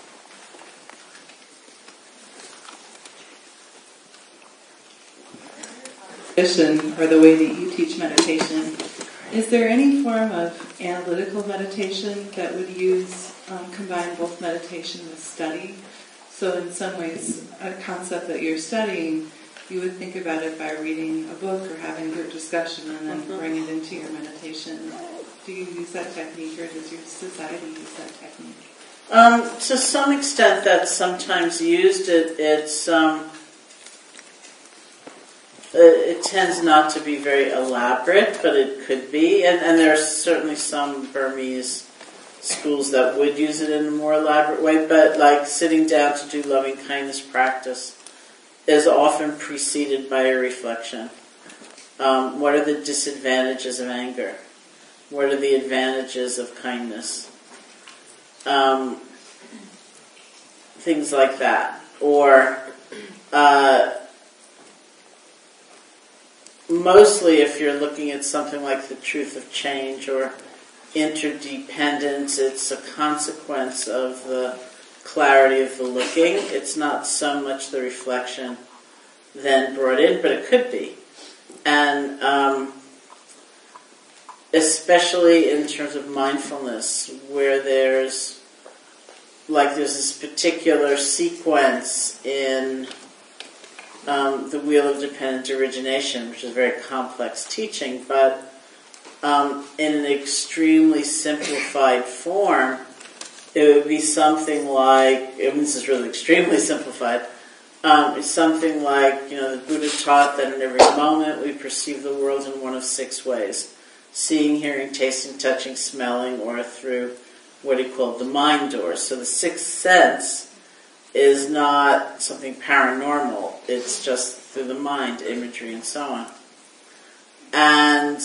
Meditation, or the way that you teach meditation, is there any form of analytical meditation that would use, um, combine both meditation with study? So in some ways, a concept that you're studying, you would think about it by reading a book or having a group discussion and then mm-hmm. bring it into your meditation. Do you use that technique, or does your society use that technique? Um, to some extent, that's sometimes used. It, it's um, it tends not to be very elaborate, but it could be. And, and there are certainly some Burmese schools that would use it in a more elaborate way. But like sitting down to do loving kindness practice is often preceded by a reflection. Um, what are the disadvantages of anger? What are the advantages of kindness? Um, things like that. Or uh, mostly if you're looking at something like the truth of change or interdependence, it's a consequence of the clarity of the looking. It's not so much the reflection then brought in, but it could be. And um, especially in terms of mindfulness, where there's like there's this particular sequence in um, the Wheel of Dependent Origination, which is a very complex teaching, but um, in an extremely simplified form, it would be something like, I mean, this is really extremely simplified, um, it's something like, you know, the Buddha taught that in every moment we perceive the world in one of six ways. Seeing, hearing, tasting, touching, smelling, or through what he called the mind doors. So the sixth sense is not something paranormal. It's just through the mind, imagery, and so on. And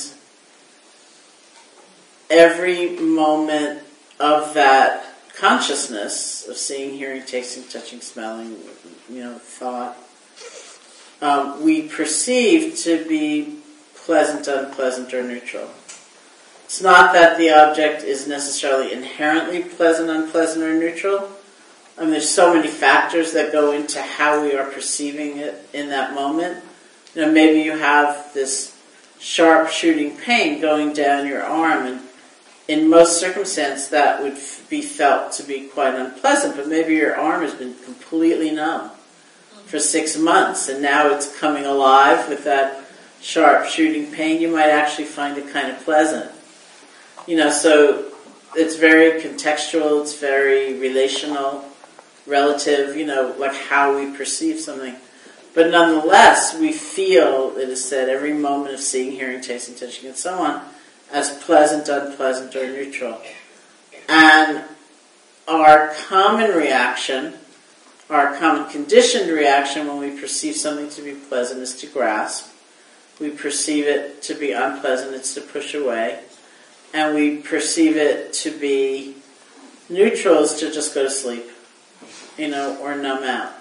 every moment of that consciousness of seeing, hearing, tasting, touching, smelling, you know, thought, um, we perceive to be pleasant, unpleasant, or neutral. It's not that the object is necessarily inherently pleasant, unpleasant, or neutral. I mean, there's so many factors that go into how we are perceiving it in that moment. You know, maybe you have this sharp shooting pain going down your arm, and in most circumstances that would f- be felt to be quite unpleasant, but maybe your arm has been completely numb for six months, and now it's coming alive with that sharp shooting pain. You might actually find it kind of pleasant. You know, so it's very contextual, it's very relational, relative, you know, like how we perceive something. But nonetheless, we feel, it is said, every moment of seeing, hearing, tasting, touching, and so on, as pleasant, unpleasant, or neutral. And our common reaction, our common conditioned reaction when we perceive something to be pleasant is to grasp. We perceive it to be unpleasant, it's to push away. And we perceive it to be neutral, is to just go to sleep, you know, or numb out.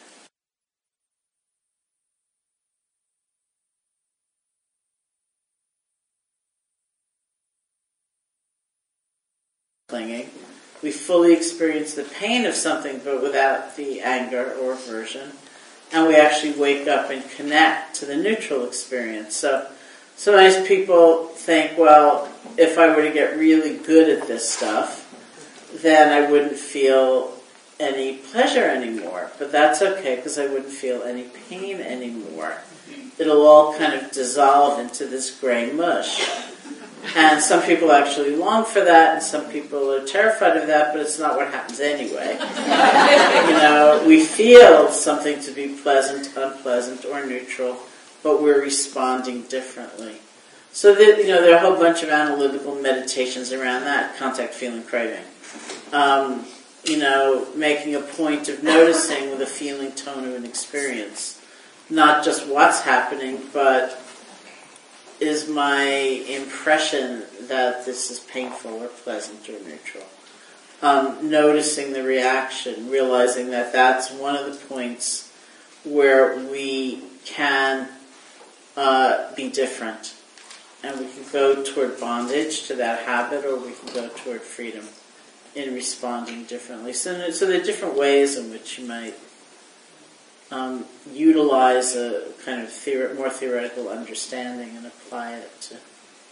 Clinging. We fully experience the pain of something, but without the anger or aversion. And we actually wake up and connect to the neutral experience. So sometimes people think, well, if I were to get really good at this stuff, then I wouldn't feel any pleasure anymore. But that's okay, because I wouldn't feel any pain anymore. It'll all kind of dissolve into this gray mush. And some people actually long for that, and some people are terrified of that, but it's not what happens anyway. You know, we feel something to be pleasant, unpleasant, or neutral, but we're responding differently. So that, you know, there are a whole bunch of analytical meditations around that, contact, feeling, craving. Um, you know, making a point of noticing with a feeling, tone, of an experience. Not just what's happening, but is my impression that this is painful or pleasant or neutral. Um, noticing the reaction, realizing that that's one of the points where we can uh, be different. And we can go toward bondage to that habit, or we can go toward freedom in responding differently. So, so there are different ways in which you might um, utilize a kind of theor- more theoretical understanding and apply it to.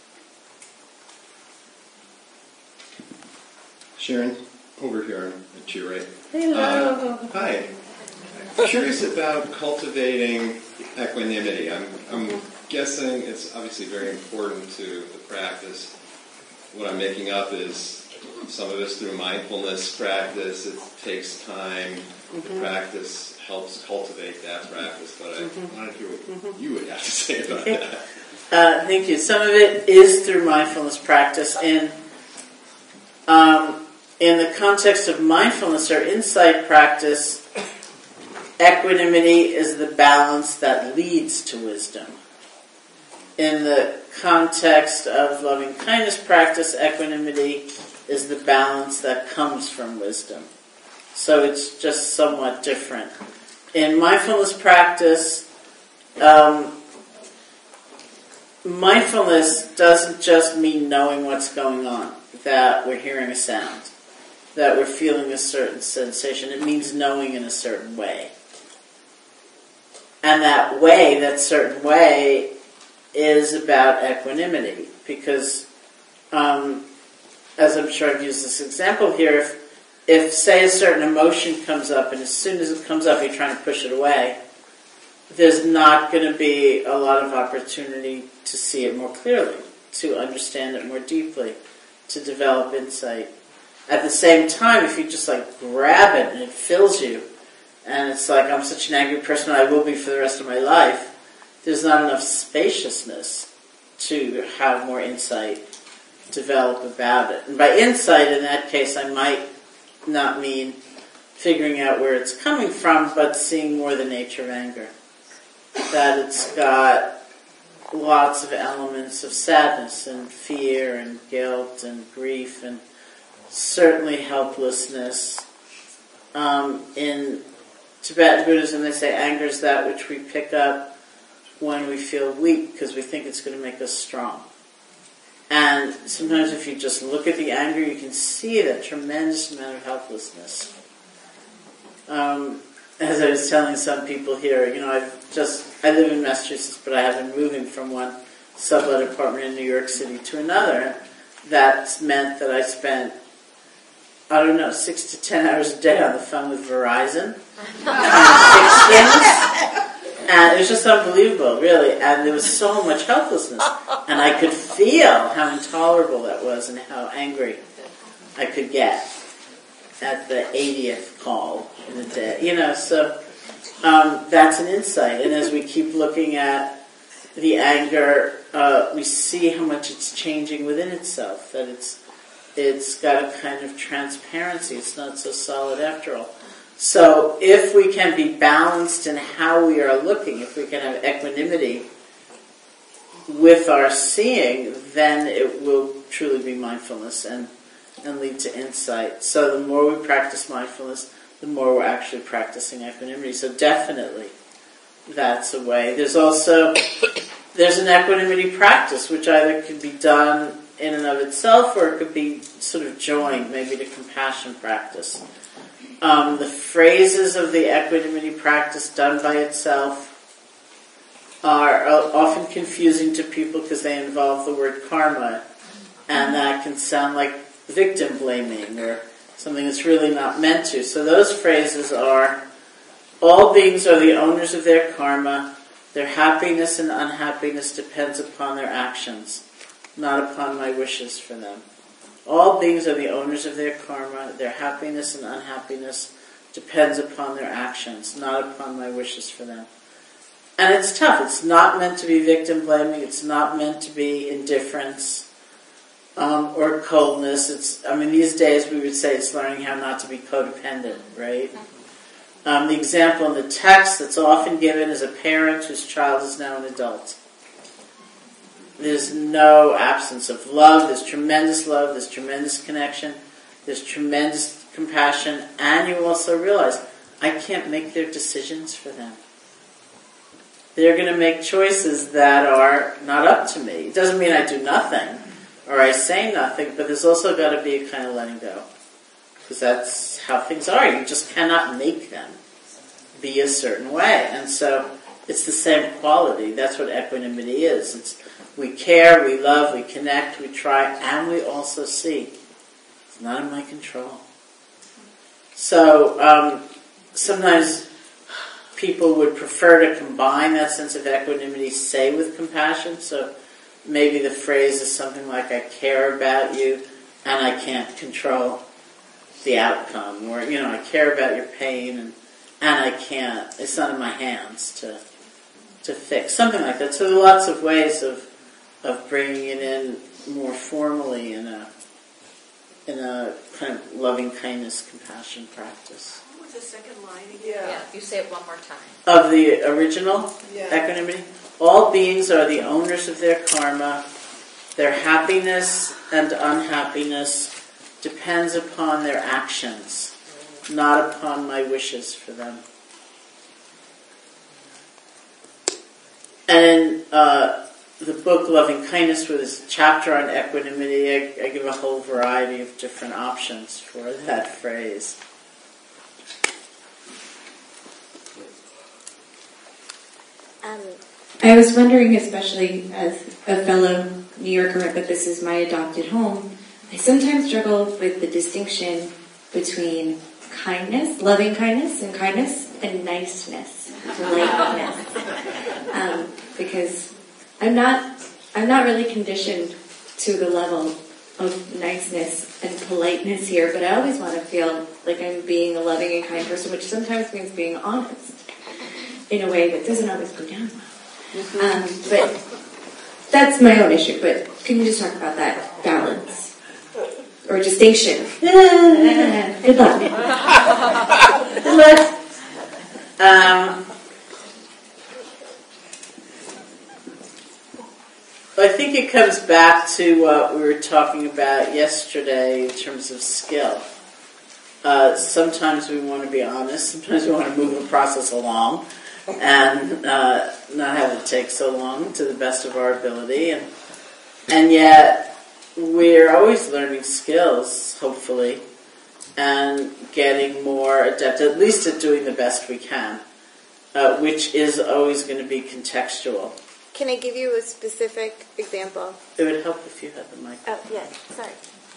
Sharon, over here at your right. Hello. Uh, hi. I'm curious about cultivating equanimity. I'm, I'm guessing it's obviously very important to the practice. What I'm making up is some of it's through mindfulness practice. It takes time. Mm-hmm. The practice helps cultivate that practice. But I mm-hmm. wanted to hear what mm-hmm. you would have to say about that. Uh, thank you. Some of it is through mindfulness practice. And um, in the context of mindfulness or insight practice, equanimity is the balance that leads to wisdom. In the context of loving kindness practice, equanimity is the balance that comes from wisdom. So it's just somewhat different. In mindfulness practice, um, mindfulness doesn't just mean knowing what's going on, that we're hearing a sound, that we're feeling a certain sensation. It means knowing in a certain way. And that way, that certain way, is about equanimity. Because, um, as I'm sure I've used this example here, if, if, say, a certain emotion comes up, and as soon as it comes up, you're trying to push it away, there's not going to be a lot of opportunity to see it more clearly, to understand it more deeply, to develop insight. At the same time, if you just like grab it and it fills you, and it's like, I'm such an angry person, I will be for the rest of my life, there's not enough spaciousness to have more insight develop about it. And by insight, in that case, I might not mean figuring out where it's coming from, but seeing more the nature of anger. That it's got lots of elements of sadness and fear and guilt and grief and certainly helplessness. Um, in Tibetan Buddhism, they say anger is that which we pick up when we feel weak because we think it's going to make us strong. And sometimes if you just look at the anger, you can see that tremendous amount of helplessness. Um, as I was telling some people here, you know, I've just, I live in Massachusetts, but I have been moving from one sublet apartment in New York City to another. That's meant that I spent, I don't know, six to ten hours a day on the phone with Verizon, trying to fix things. And it was just unbelievable, really. And there was so much helplessness. And I could feel how intolerable that was and how angry I could get at the eightieth call in a day. You know, so um, that's an insight. And as we keep looking at the anger, uh, we see how much it's changing within itself, that it's it's got a kind of transparency. It's not so solid after all. So if we can be balanced in how we are looking, if we can have equanimity with our seeing, then it will truly be mindfulness and, and lead to insight. So the more we practice mindfulness, the more we're actually practicing equanimity. So definitely that's a way. There's also, there's an equanimity practice, which either can be done in and of itself or it could be sort of joined, maybe to compassion practice. Um, the phrases of the equanimity practice done by itself are often confusing to people because they involve the word karma, and that can sound like victim blaming or something that's really not meant to. So those phrases are, all beings are the owners of their karma, their happiness and unhappiness depends upon their actions, not upon my wishes for them. All beings are the owners of their karma. Their happiness and unhappiness depends upon their actions, not upon my wishes for them. And it's tough. It's not meant to be victim blaming. It's not meant to be indifference um, or coldness. It's, I mean, these days we would say it's learning how not to be codependent, right? Um, the example in the text that's often given is a parent whose child is now an adult. There's no absence of love. There's tremendous love. There's tremendous connection. There's tremendous compassion. And you also realize, I can't make their decisions for them. They're going to make choices that are not up to me. It doesn't mean I do nothing or I say nothing, but there's also got to be a kind of letting go. Because that's how things are. You just cannot make them be a certain way. And so it's the same quality. That's what equanimity is. It's we care, we love, we connect, we try, and we also see. It's not in my control. So um, sometimes people would prefer to combine that sense of equanimity, say, with compassion. So maybe the phrase is something like, I care about you, and I can't control the outcome. Or, you know, I care about your pain, and, and I can't, it's not in my hands to to fix. Something like that. So there are lots of ways of of bringing it in more formally in a in a kind of loving kindness, compassion practice. What was the second line again? Yeah. Yeah, you say it one more time. Of the original Yeah. equanimity, all beings are the owners of their karma. Their happiness and unhappiness depends upon their actions, not upon my wishes for them. And in uh, the book Loving Kindness, where there's a chapter on equanimity, I, I give a whole variety of different options for that phrase. Um, I was wondering, especially as a fellow New Yorker, but this is my adopted home, I sometimes struggle with the distinction between kindness, loving kindness, and kindness, and niceness, politeness. Um, because I'm not, I'm not really conditioned to the level of niceness and politeness here, but I always want to feel like I'm being a loving and kind person, which sometimes means being honest in a way that doesn't always go down well. Um, but that's my own issue, but can you just talk about that balance? Or distinction? Good luck. bit. Um, I think it comes back to what we were talking about yesterday in terms of skill. Uh, sometimes we want to be honest. Sometimes we want to move the process along and uh, not have it take so long to the best of our ability. And, and yet we're always learning skills, hopefully, and getting more adept, at least at doing the best we can, uh, which is always going to be contextual. Can I give you a specific example? It would help if you had the mic. Oh, yes, sorry.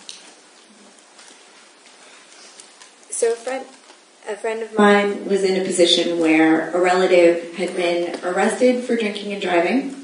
So a friend, a friend of mine was in a position where a relative had been arrested for drinking and driving,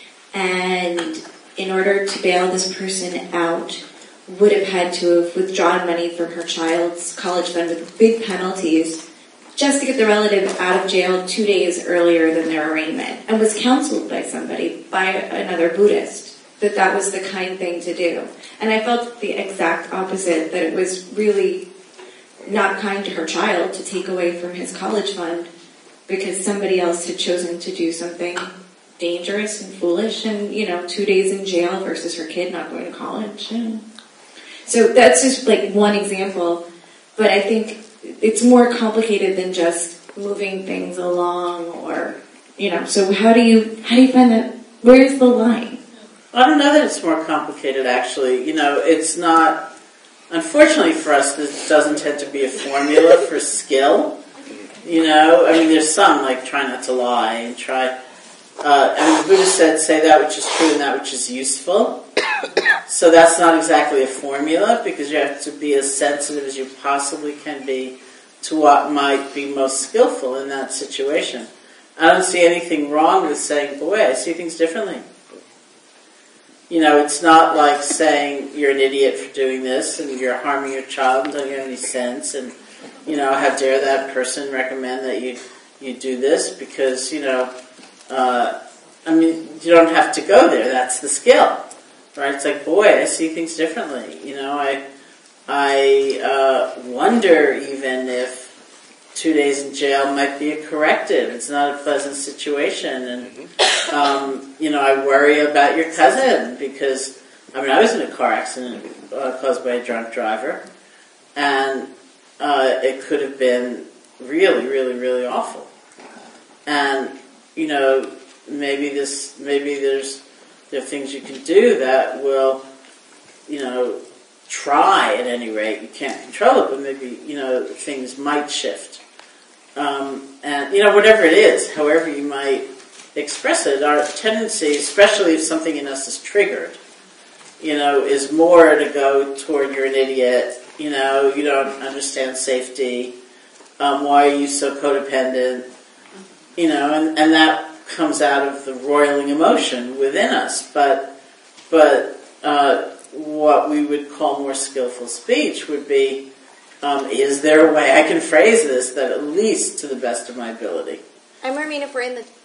and in order to bail this person out, would have had to have withdrawn money from her child's college fund with big penalties just to get the relative out of jail two days earlier than their arraignment, and was counseled by somebody, by another Buddhist, that that was the kind thing to do. And I felt the exact opposite, that it was really not kind to her child to take away from his college fund because somebody else had chosen to do something dangerous and foolish, and, you know, two days in jail versus her kid not going to college. And so that's just like one example, but I think it's more complicated than just moving things along, or, you know, so how do you, how do you find that, where's the line? I don't know that it's more complicated, actually. You know, it's not, unfortunately for us, this doesn't tend to be a formula for skill. You know, I mean, there's some, like, try not to lie and try, uh, I mean, the Buddha said, say that which is true and that which is useful. So that's not exactly a formula, because you have to be as sensitive as you possibly can be to what might be most skillful in that situation. I don't see anything wrong with saying, boy, I see things differently. You know, it's not like saying you're an idiot for doing this and you're harming your child and don't have any sense, and, you know, how dare that person recommend that you, you do this, because, you know, uh, I mean, you don't have to go there. That's the skill. Right? It's like, boy, I see things differently. You know, I I uh, wonder even if two days in jail might be a corrective. It's not a pleasant situation. And, um, you know, I worry about your cousin because, I mean, I was in a car accident uh, caused by a drunk driver. And uh, it could have been really, really, really awful. And, you know, maybe this, maybe there's, there are things you can do that will, you know, try at any rate. You can't control it, but maybe, you know, things might shift. Um, and, you know, whatever it is, however you might express it, our tendency, especially if something in us is triggered, you know, is more to go toward you're an idiot, you know, you don't understand safety, um, why are you so codependent, you know, and, and that comes out of the roiling emotion within us, but but uh, what we would call more skillful speech would be, um, is there a way I can phrase this that at least to the best of my ability? I mean, if we're in the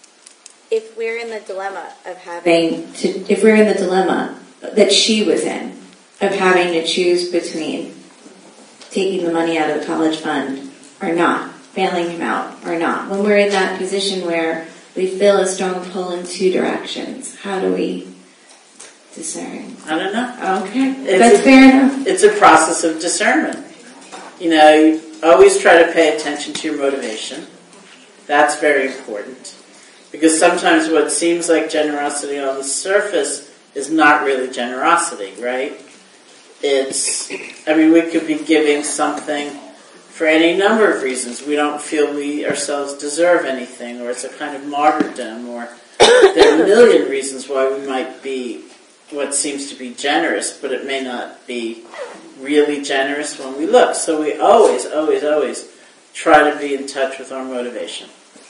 if we're in the dilemma of having to, if we're in the dilemma that she was in, of having to choose between taking the money out of the college fund or not, bailing him out or not, when we're in that position where we feel a strong pull in two directions, how do we discern? I don't know. Okay, it's that's a, fair enough. It's a process of discernment. You know, you always try to pay attention to your motivation. That's very important. Because sometimes what seems like generosity on the surface is not really generosity, right? It's, I mean, we could be giving something for any number of reasons. We don't feel we ourselves deserve anything, or it's a kind of martyrdom, or there are a million reasons why we might be what seems to be generous, but it may not be really generous when we look. So we always, always, always try to be in touch with our motivation.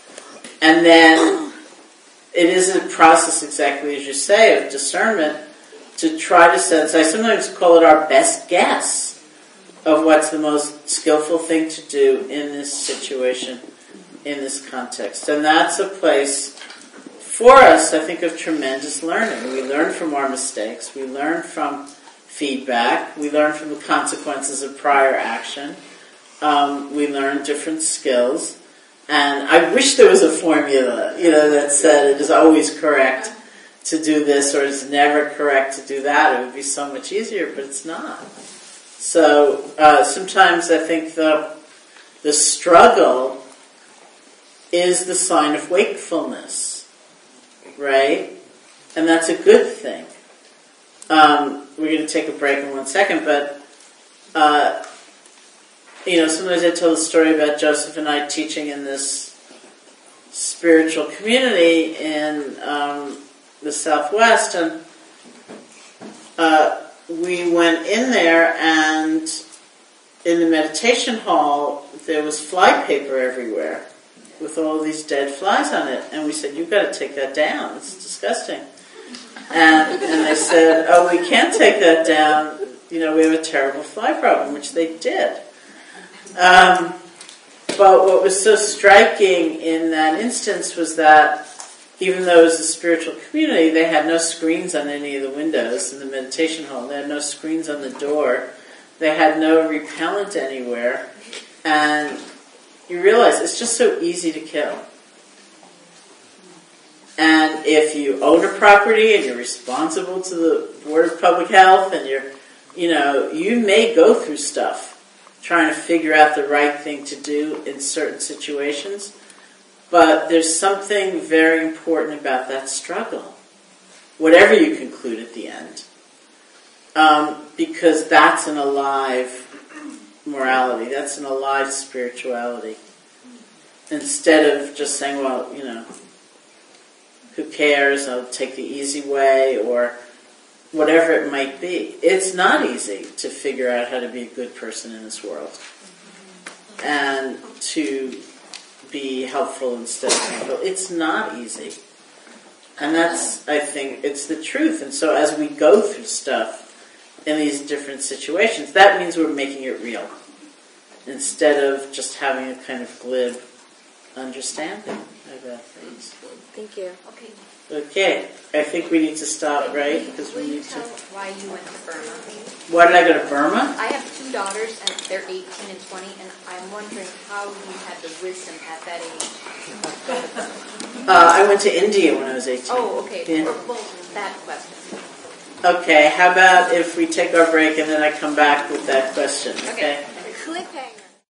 And then it is a process, exactly as you say, of discernment to try to sense. I sometimes call it our best guess of what's the most skillful thing to do in this situation, in this context. And that's a place for us, I think, of tremendous learning. We learn from our mistakes. We learn from feedback. We learn from the consequences of prior action. um, we learn different skills. And I wish there was a formula, you know, that said it is always correct to do this or it's never correct to do that. It would be so much easier, but it's not. So uh, sometimes I think the the struggle is the sign of wakefulness, right? And that's a good thing. Um, we're going to take a break in one second, but uh, you know, sometimes I tell the story about Joseph and I teaching in this spiritual community in um, the Southwest, and uh, we went in there, and in the meditation hall, there was fly paper everywhere with all these dead flies on it, and we said, "You've got to take that down. It's disgusting." And, and they said, "Oh, we can't take that down. You know, we have a terrible fly problem," which they did. Um, but what was so striking in that instance was that even though it was a spiritual community, they had no screens on any of the windows in the meditation hall. They had no screens on the door. They had no repellent anywhere. And you realize it's just so easy to kill. And if you own a property and you're responsible to the Board of Public Health and you're, you know, you may go through stuff trying to figure out the right thing to do in certain situations. But there's something very important about that struggle, whatever you conclude at the end. Um, because that's an alive morality, that's an alive spirituality. Instead of just saying, well, you know, who cares, I'll take the easy way, or whatever it might be. It's not easy to figure out how to be a good person in this world. And to be helpful instead of harmful. It's not easy. And that's, I think, it's the truth. And so as we go through stuff in these different situations, that means we're making it real. Instead of just having a kind of glib understanding about things. Thank you. Okay. Okay, I think we need to stop, right? Because we Will you need tell to. why you went to Burma? Why did I go to Burma? I have two daughters, and they're eighteen and twenty, and I'm wondering how you had the wisdom at that age. Uh, I went to India when I was eighteen. Oh, okay. Yeah. Well, that question. Okay, how about if we take our break and then I come back with that question, okay? Cliffhanger.